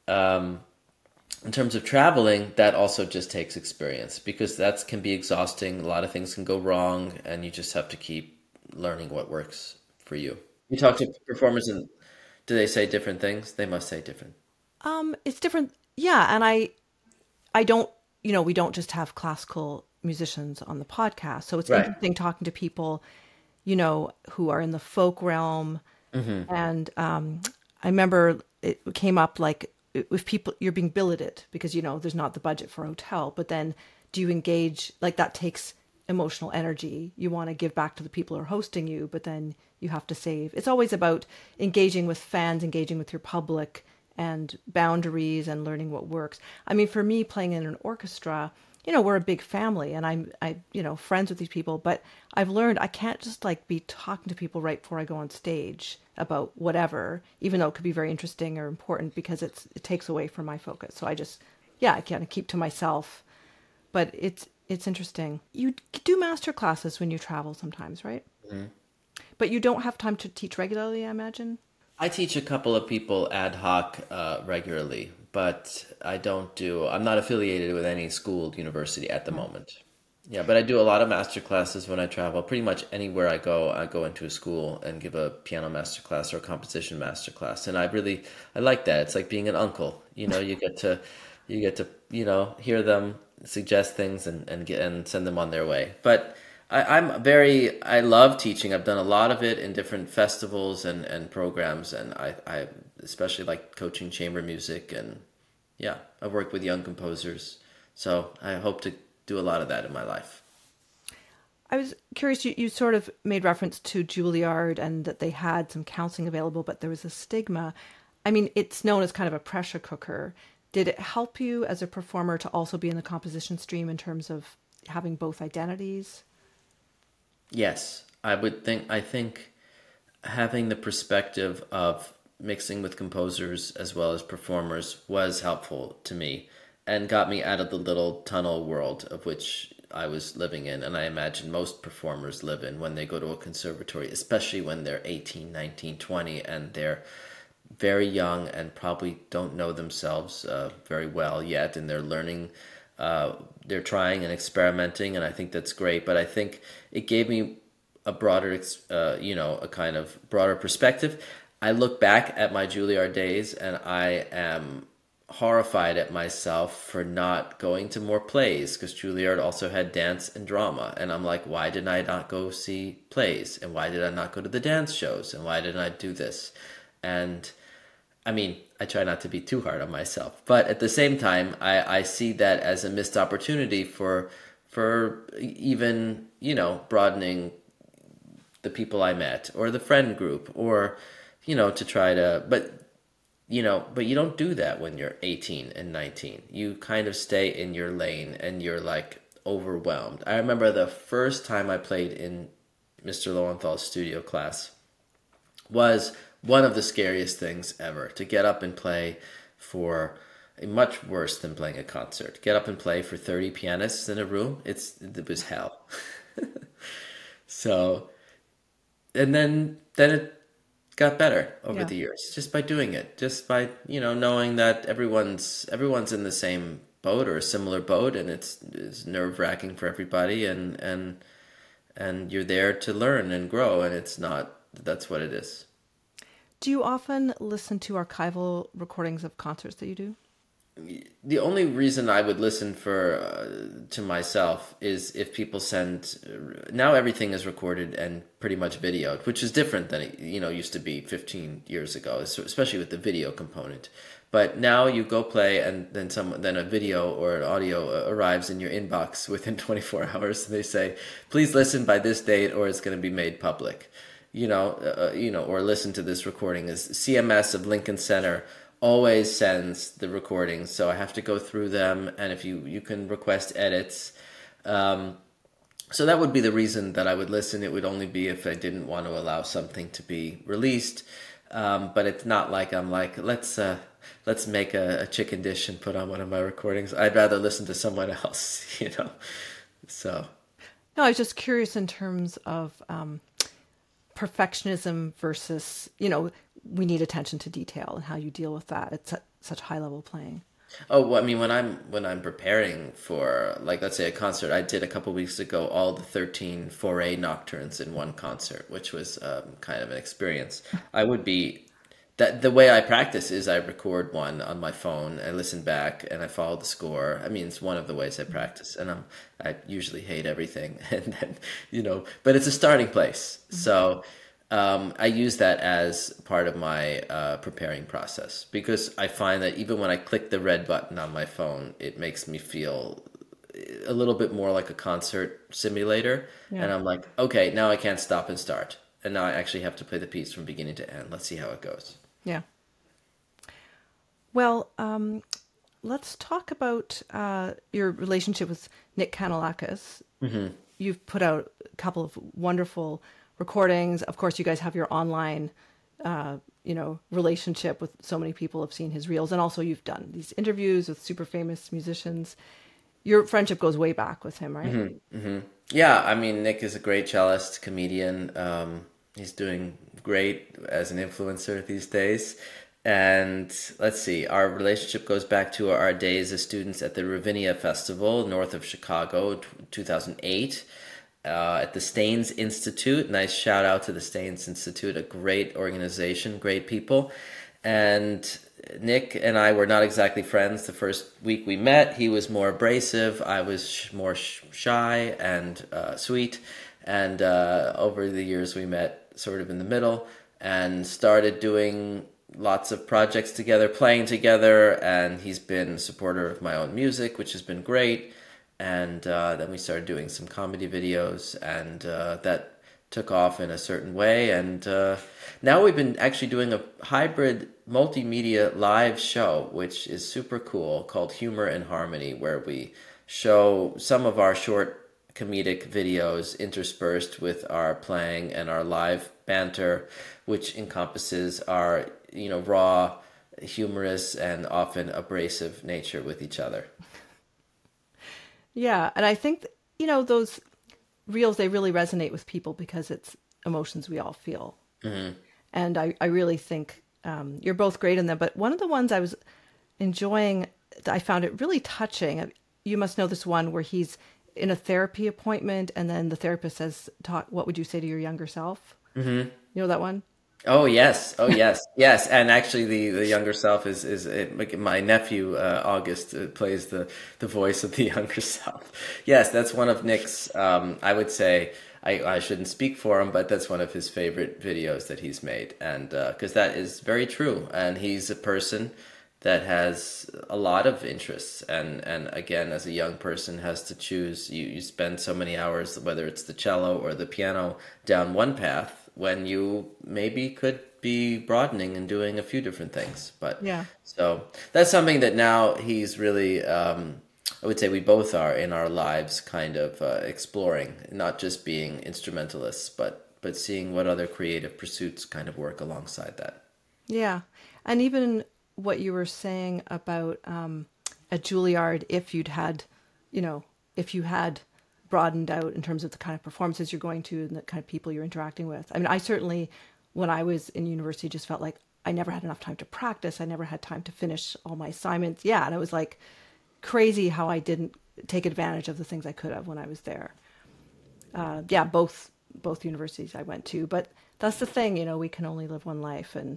um, in terms of traveling, that also just takes experience, because that can be exhausting. A lot of things can go wrong, and you just have to keep learning what works for you. You talk to performers, and do they say different things? They must say different. Um, it's different. Yeah. And I, I don't, you know, we don't just have classical musicians on the podcast. So it's Right. interesting talking to people, you know, who are in the folk realm. And um, I remember it came up like if people, you're being billeted because, you know, there's not the budget for a hotel, but then do you engage, like that takes emotional energy. You want to give back to the people who are hosting you, but then you have to save. It's always about engaging with fans, engaging with your public and boundaries and learning what works. I mean, for me, playing in an orchestra, you know, we're a big family and I'm, I, you know, friends with these people, but I've learned I can't just like be talking to people right before I go on stage about whatever, even though it could be very interesting or important because it's, it takes away from my focus. So I just, yeah, I kind of keep to myself, but it's, it's interesting. You do master classes when you travel sometimes, right? Mm-hmm. But you don't have time to teach regularly, I imagine. I teach a couple of people ad hoc uh, regularly, but I don't do, I'm not affiliated with any school, university at the moment. Yeah, but I do a lot of master classes when I travel. Pretty much anywhere I go, I go into a school and give a piano master class or a composition master class. And I really, I like that. It's like being an uncle. You know, you get to, you get to, you know, hear them suggest things and, and get, and send them on their way. But I, I'm very, I love teaching. I've done a lot of it in different festivals and, and programs. And I, I especially like coaching chamber music. And yeah, I've worked with young composers. So I hope to do a lot of that in my life. I was curious, you, you sort of made reference to Juilliard and that they had some counseling available, but there was a stigma. I mean, it's known as kind of a pressure cooker. Did it help you as a performer to also be in the composition stream in terms of having both identities? Yes, I would think, I think having the perspective of mixing with composers as well as performers was helpful to me and got me out of the little tunnel world of which I was living in. And I imagine most performers live in when they go to a conservatory, especially when they're eighteen, nineteen, twenty, and they're very young and probably don't know themselves uh, very well yet. And they're learning, uh, they're trying and experimenting. And I think that's great. But I think it gave me a broader, uh, you know, a kind of broader perspective. I look back at my Juilliard days and I am horrified at myself for not going to more plays, because Juilliard also had dance and drama, and I'm like, why did I not go see plays, and why did I not go to the dance shows, and why didn't I do this? And I mean, I try not to be too hard on myself, but at the same time, I, I see that as a missed opportunity for for even, you know, broadening the people I met or the friend group, or, you know, to try to, but you know, but you don't do that when you're eighteen and nineteen. You kind of stay in your lane and you're like overwhelmed. I remember the first time I played in Mister Lowenthal's studio class was one of the scariest things ever, to get up and play for, much worse than playing a concert, get up and play for thirty pianists in a room. It's, it was hell. So, and then, then it got better over Yeah. the years, just by doing it, just by, you know, knowing that everyone's everyone's in the same boat or a similar boat, and it's, it's nerve wracking for everybody, and and and you're there to learn and grow, and it's not, that's what it is. Do you often listen to archival recordings of concerts that you do? The only reason I would listen for uh, to myself is if people send. Now everything is recorded and pretty much videoed, which is different than it, you know, used to be fifteen years ago, especially with the video component. But now you go play, and then some then a video or an audio arrives in your inbox within twenty-four hours, and they say, "Please listen by this date, or it's going to be made public." You know, uh, you know, or listen to this recording. Is C M S of Lincoln Center always sends the recordings, so I have to go through them, and if you you can request edits, um, so that would be the reason that I would listen. It would only be if I didn't want to allow something to be released, um, but it's not like I'm like, let's uh, let's make a, a chicken dish and put on one of my recordings. I'd rather listen to someone else, you know. So No, I was just curious in terms of um, perfectionism versus, you know, we need attention to detail and how you deal with that at su- such high level playing. Oh, well, I mean, when I'm when I'm preparing for, like, let's say a concert, I did a couple weeks ago all the thirteen Fauré nocturnes in one concert, which was um, kind of an experience. I would be that the way I practice is I record one on my phone, I listen back, and I follow the score. I mean, it's one of the ways I practice, and I'm I usually hate everything, and then you know, but it's a starting place. So. Um, I use that as part of my uh, preparing process because I find that even when I click the red button on my phone, it makes me feel a little bit more like a concert simulator. Yeah. And I'm like, okay, now I can't stop and start. And now I actually have to play the piece from beginning to end. Let's see how it goes. Yeah. Well, um, let's talk about uh, your relationship with Nick Kanellakis. Mm-hmm. You've put out a couple of wonderful recordings. Of course, you guys have your online, uh, you know, relationship with so many people have seen his reels. And also you've done these interviews with super famous musicians. Your friendship goes way back with him, right? Mm-hmm. Mm-hmm. Yeah, I mean, Nick is a great cellist, comedian. Um, he's doing great as an influencer these days. And let's see, our relationship goes back to our days as students at the Ravinia Festival north of Chicago, two thousand eight. Uh, at the Staines Institute. Nice shout out to the Staines Institute, a great organization, great people. And Nick and I were not exactly friends the first week we met. He was more abrasive. I was sh- more sh- shy and uh, sweet. And uh, over the years we met sort of in the middle and started doing lots of projects together, playing together. And he's been a supporter of my own music, which has been great. And uh, then we started doing some comedy videos, and uh, that took off in a certain way. And uh, now we've been actually doing a hybrid multimedia live show, which is super cool, called Humor and Harmony, where we show some of our short comedic videos interspersed with our playing and our live banter, which encompasses our, you know, raw, humorous, and often abrasive nature with each other. Yeah. And I think, you know, those reels, they really resonate with people because it's emotions we all feel. Mm-hmm. And I, I really think um, you're both great in them. But one of the ones I was enjoying, I found it really touching. You must know this one where he's in a therapy appointment and then the therapist says, "Talk. What would you say to your younger self?" Mm-hmm. You know that one? Oh yes, oh yes, yes. And actually, the, the younger self is is it, my nephew uh, August uh, plays the the voice of the younger self. Yes, that's one of Nick's. Um, I would say I, I shouldn't speak for him, but that's one of his favorite videos that he's made, and because uh, that is very true. And he's a person that has a lot of interests, and and again, as a young person, has to choose. You you spend so many hours, whether it's the cello or the piano, down one path, when you maybe could be broadening and doing a few different things. But yeah, so that's something that now he's really, um, I would say we both are in our lives kind of uh, exploring, not just being instrumentalists, but, but seeing what other creative pursuits kind of work alongside that. Yeah. And even what you were saying about um, at Juilliard, if you'd had, you know, if you had broadened out in terms of the kind of performances you're going to and the kind of people you're interacting with. I mean, I certainly, when I was in university, just felt like I never had enough time to practice. I never had time to finish all my assignments. Yeah. And it was like crazy how I didn't take advantage of the things I could have when I was there. Uh, yeah, both, both universities I went to, but that's the thing, you know, we can only live one life. And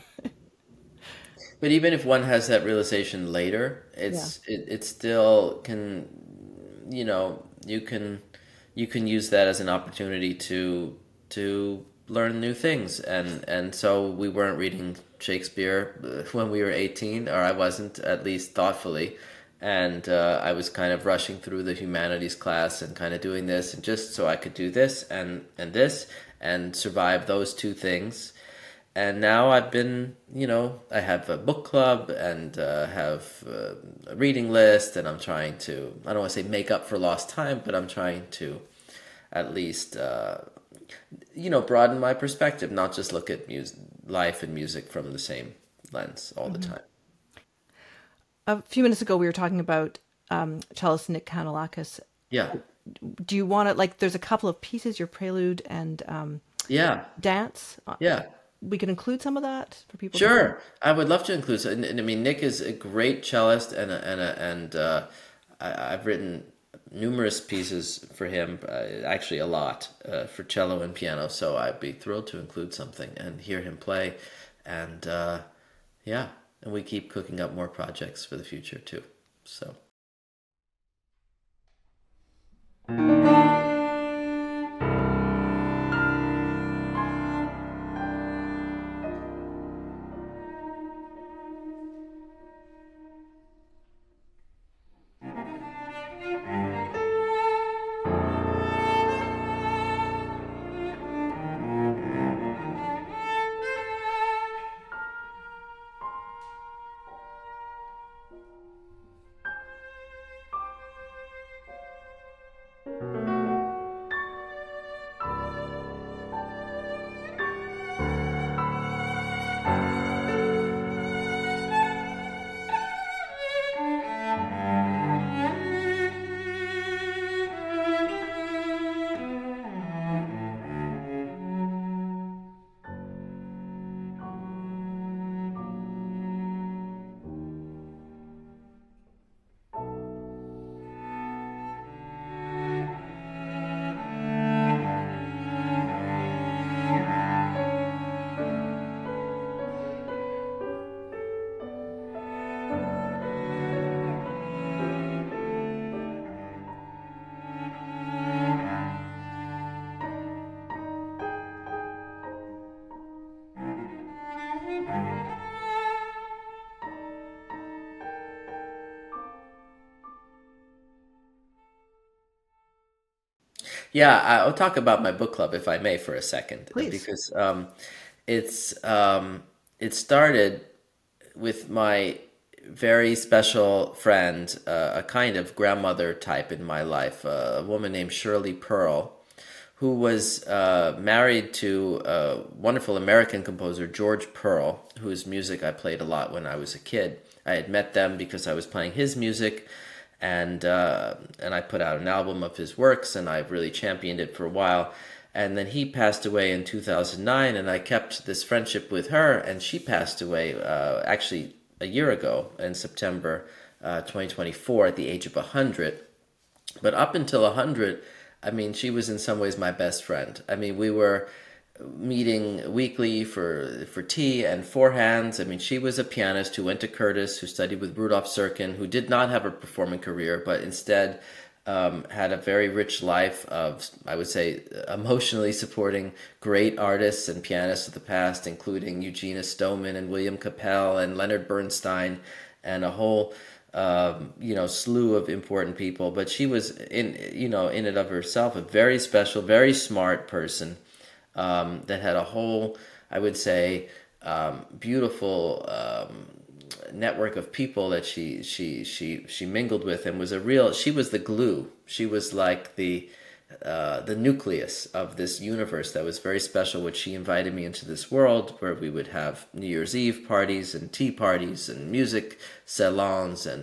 but even if one has that realization later, it's, yeah. it, it still can, you know, you can you can use that as an opportunity to to learn new things, and and so we weren't reading Shakespeare when we were eighteen, or I wasn't, at least thoughtfully, and uh, I was kind of rushing through the humanities class and kind of doing this and just so I could do this and and this and survive those two things. And now I've been, you know, I have a book club and uh, have uh, a reading list, and I'm trying to, I don't want to say make up for lost time, but I'm trying to at least, uh, you know, broaden my perspective, not just look at music, life and music from the same lens all mm-hmm. the time. A few minutes ago, we were talking about um, cellist Nick Kanellakis. Yeah. Do you want to, like, there's a couple of pieces, your prelude and um, yeah, dance. Yeah. we can include some of that for people? Sure, I would love to include. And, and I mean, Nick is a great cellist, and a, and a, and uh, I, I've written numerous pieces for him, uh, actually a lot uh, for cello and piano. So I'd be thrilled to include something and hear him play, and uh, yeah, and we keep cooking up more projects for the future too. So. Yeah, I'll talk about my book club if I may for a second, Please. because um, it's um, it started with my very special friend, uh, a kind of grandmother type in my life, uh, a woman named Shirley Pearl, who was uh, married to a wonderful American composer, George Pearl, whose music I played a lot when I was a kid. I had met them because I was playing his music, and uh, and I put out an album of his works, and I really championed it for a while. And then he passed away in two thousand nine, and I kept this friendship with her, and she passed away uh, actually a year ago in September uh, twenty twenty-four at the age of one hundred. But up until one hundred, I mean, she was in some ways my best friend. I mean, we were meeting weekly for for tea and forehands. I mean, she was a pianist who went to Curtis, who studied with Rudolf Serkin, who did not have a performing career, but instead um, had a very rich life of, I would say, emotionally supporting great artists and pianists of the past, including Eugenia Stoneman and William Capell and Leonard Bernstein and a whole um, you know, slew of important people. But she was, in you know, in and of herself, a very special, very smart person. Um, that had a whole, I would say, um, beautiful um, network of people that she she she she mingled with, and was a real. She was the glue. She was like the uh, the nucleus of this universe that was very special. Which she invited me into this world where we would have New Year's Eve parties and tea parties and music salons, and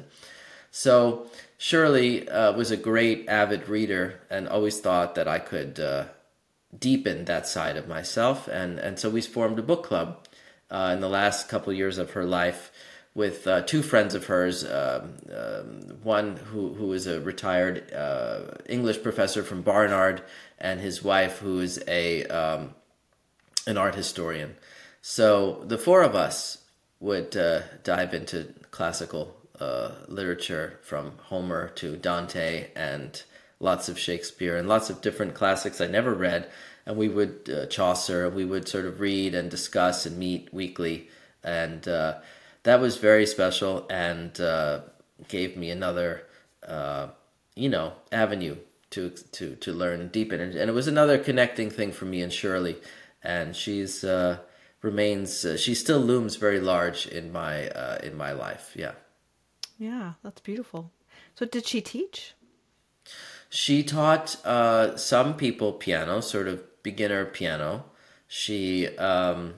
so Shirley uh, was a great avid reader and always thought that I could. Uh, deepen that side of myself, and and so we formed a book club uh, in the last couple of years of her life with uh, two friends of hers, um, um, one who who is a retired uh, English professor from Barnard, and his wife who is a um, an art historian. So the four of us would uh, dive into classical uh, literature from Homer to Dante and lots of Shakespeare and lots of different classics I never read, and we would uh, Chaucer. We would sort of read and discuss and meet weekly, and uh, that was very special and uh, gave me another, uh, you know, avenue to to to learn and deepen. And, and it was another connecting thing for me and Shirley, and she's uh, remains uh, she still looms very large in my uh, in my life. Yeah, yeah, that's beautiful. So, did she teach? She taught uh, some people piano, sort of beginner piano. She um,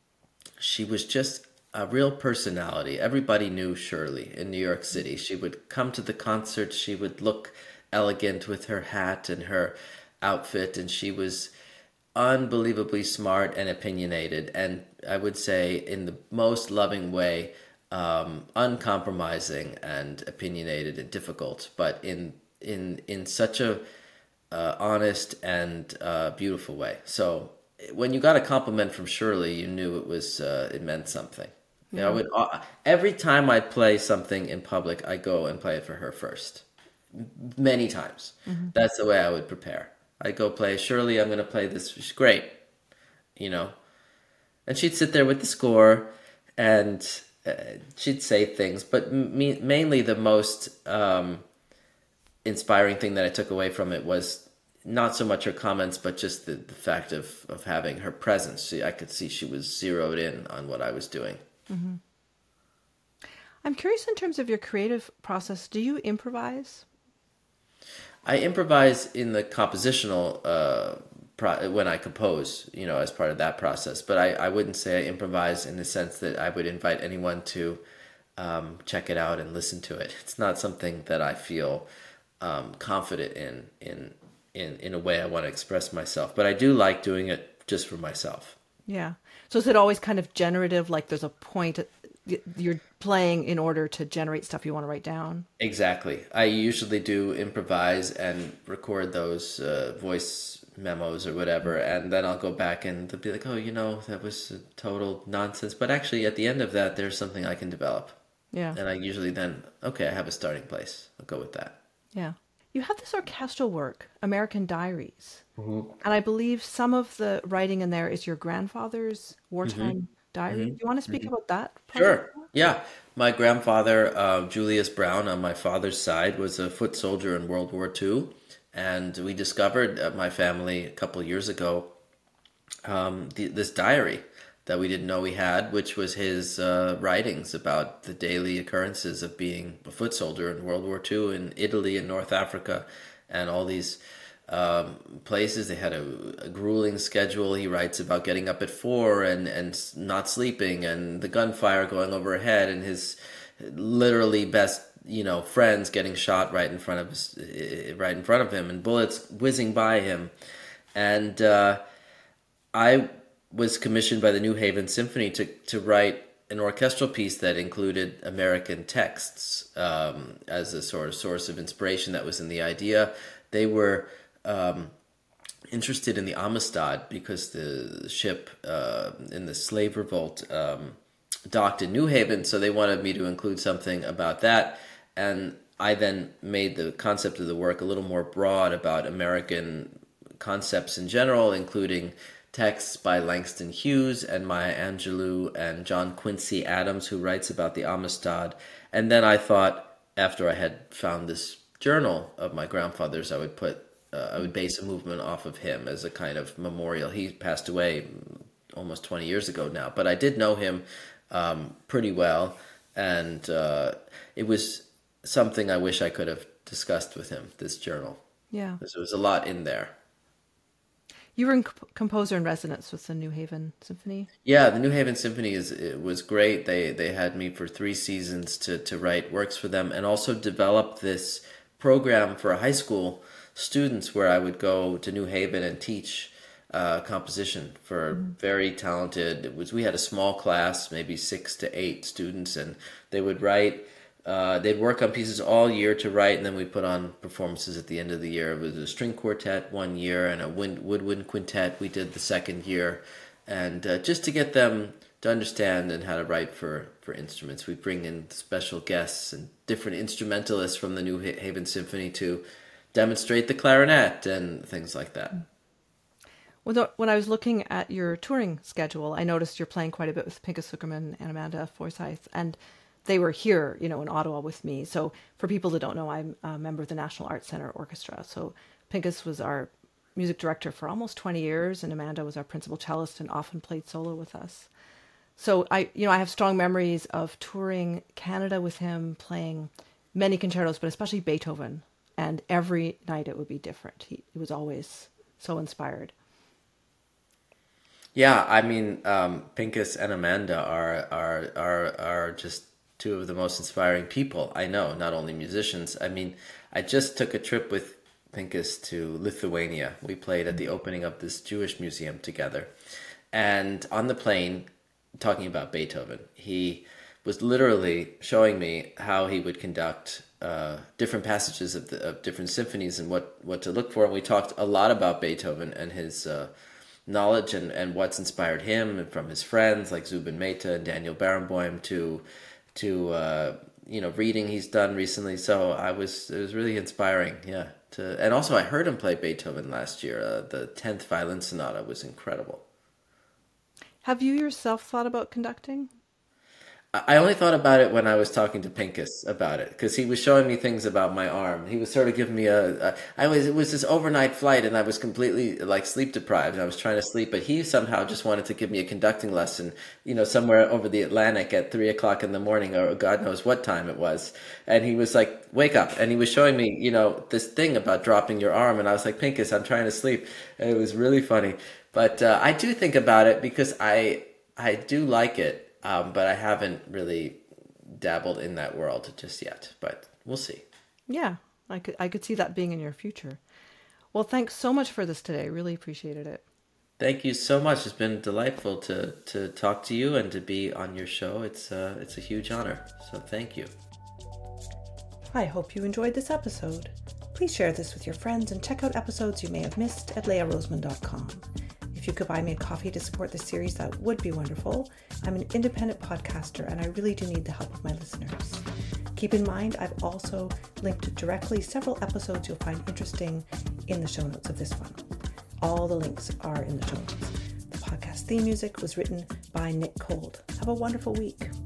she was just a real personality. Everybody knew Shirley in New York City. She would come to the concerts. She would look elegant with her hat and her outfit, and she was unbelievably smart and opinionated, and I would say in the most loving way, um, uncompromising and opinionated and difficult, but in in in such a uh, honest and uh, beautiful way. So when you got a compliment from Shirley, you knew it was uh, it meant something. You know, I would, uh, every time I play something in public, I go and play it for her first. Many times. Mm-hmm. That's the way I would prepare. I'd go play, Shirley, I'm going to play this. She's great, you know. And she'd sit there with the score, and uh, she'd say things. But me, mainly the most um, inspiring thing that I took away from it was not so much her comments, but just the, the fact of, of having her presence. She, I could see she was zeroed in on what I was doing. Mm-hmm. I'm curious in terms of your creative process, do you improvise? I improvise in the compositional uh, pro- when I compose, you know, as part of that process. But I, I wouldn't say I improvise in the sense that I would invite anyone to um, check it out and listen to it. It's not something that I feel um, confident in, in in in a way I want to express myself. But I do like doing it just for myself. Yeah. So is it always kind of generative, like there's a point you're playing in order to generate stuff you want to write down? Exactly. I usually do improvise and record those uh, voice memos or whatever, and then I'll go back and they'll be like, oh, you know, that was total nonsense. But actually, at the end of that, there's something I can develop. Yeah. And I usually then, okay, I have a starting place. I'll go with that. Yeah. You have this orchestral work, American Diaries. Mm-hmm. And I believe some of the writing in there is your grandfather's wartime Mm-hmm. diary. Mm-hmm. Do you want to speak mm-hmm. about that Sure. project? Yeah. My grandfather, uh, Julius Brown, on my father's side, was a foot soldier in World War Two. And we discovered at my family a couple of years ago um, the, this diary that we didn't know we had, which was his uh, writings about the daily occurrences of being a foot soldier in World War Two in Italy and North Africa and all these um, places. They had a, a grueling schedule. He writes about getting up at four and, and not sleeping and the gunfire going overhead and his literally best, you know, friends getting shot right in front of his, right in front of him and bullets whizzing by him. And uh, I was commissioned by the New Haven Symphony to, to write an orchestral piece that included American texts um, as a sort of source of inspiration that was in the idea. They were um, interested in the Amistad because the ship uh, in the slave revolt um, docked in New Haven, so they wanted me to include something about that. And I then made the concept of the work a little more broad about American concepts in general, including texts by Langston Hughes and Maya Angelou and John Quincy Adams, who writes about the Amistad. And then I thought, after I had found this journal of my grandfather's, I would put, uh, I would base a movement off of him as a kind of memorial. He passed away almost twenty years ago now, but I did know him um, pretty well, and uh, it was something I wish I could have discussed with him, this journal. Yeah. Because there was a lot in there. You were in comp- composer in residence with the New Haven Symphony? Yeah, the New Haven Symphony is it was great. They they had me for three seasons to, to write works for them and also develop this program for high school students where I would go to New Haven and teach uh, composition for mm-hmm. very talented. It was we had a small class, maybe six to eight students, and they would write. Uh, they'd work on pieces all year to write, and then we put on performances at the end of the year. It was a string quartet one year and a wind, woodwind quintet we did the second year. And uh, just to get them to understand and how to write for, for instruments, we bring in special guests and different instrumentalists from the New Haven Symphony to demonstrate the clarinet and things like that. When I was looking at your touring schedule, I noticed you're playing quite a bit with Pinchas Zukerman and Amanda Forsyth, and they were here, you know, in Ottawa with me. So for people that don't know, I'm a member of the National Arts Centre Orchestra. So Pinchas was our music director for almost twenty years, and Amanda was our principal cellist and often played solo with us. So I, you know, I have strong memories of touring Canada with him, playing many concertos, but especially Beethoven. And every night it would be different. He, he was always so inspired. Yeah, I mean, um, Pinchas and Amanda are are are are just two of the most inspiring people I know, not only musicians. I mean, I just took a trip with Pincus to Lithuania. We played at the opening of this Jewish museum together. And on the plane, talking about Beethoven, he was literally showing me how he would conduct uh, different passages of, the, of different symphonies and what, what to look for. And we talked a lot about Beethoven and his uh, knowledge and, and what's inspired him, and from his friends like Zubin Mehta and Daniel Barenboim to to uh, you know, reading he's done recently. So I was it was really inspiring, yeah. To and also I heard him play Beethoven last year. Uh, the tenth Violin Sonata was incredible. Have you yourself thought about conducting? I only thought about it when I was talking to Pincus about it, because he was showing me things about my arm. He was sort of giving me a, a I was it was this overnight flight, and I was completely like sleep deprived. I was trying to sleep, but he somehow just wanted to give me a conducting lesson, you know, somewhere over the Atlantic at three o'clock in the morning, or God knows what time it was. And he was like, "Wake up!" And he was showing me, you know, this thing about dropping your arm, and I was like, "Pincus, I'm trying to sleep." And it was really funny, but uh, I do think about it because I I do like it. Um, but I haven't really dabbled in that world just yet, but we'll see. Yeah, I could I could see that being in your future. Well, thanks so much for this today. Really appreciated it. Thank you so much. It's been delightful to, to talk to you and to be on your show. It's uh, it's a huge honor, so thank you. I hope you enjoyed this episode. Please share this with your friends and check out episodes you may have missed at leah roseman dot com. If you could buy me a coffee to support the series, that would be wonderful. I'm an independent podcaster and I really do need the help of my listeners. Keep in mind, I've also linked directly several episodes you'll find interesting in the show notes of this one. All the links are in the show notes. The podcast theme music was written by Nick Cold. Have a wonderful week.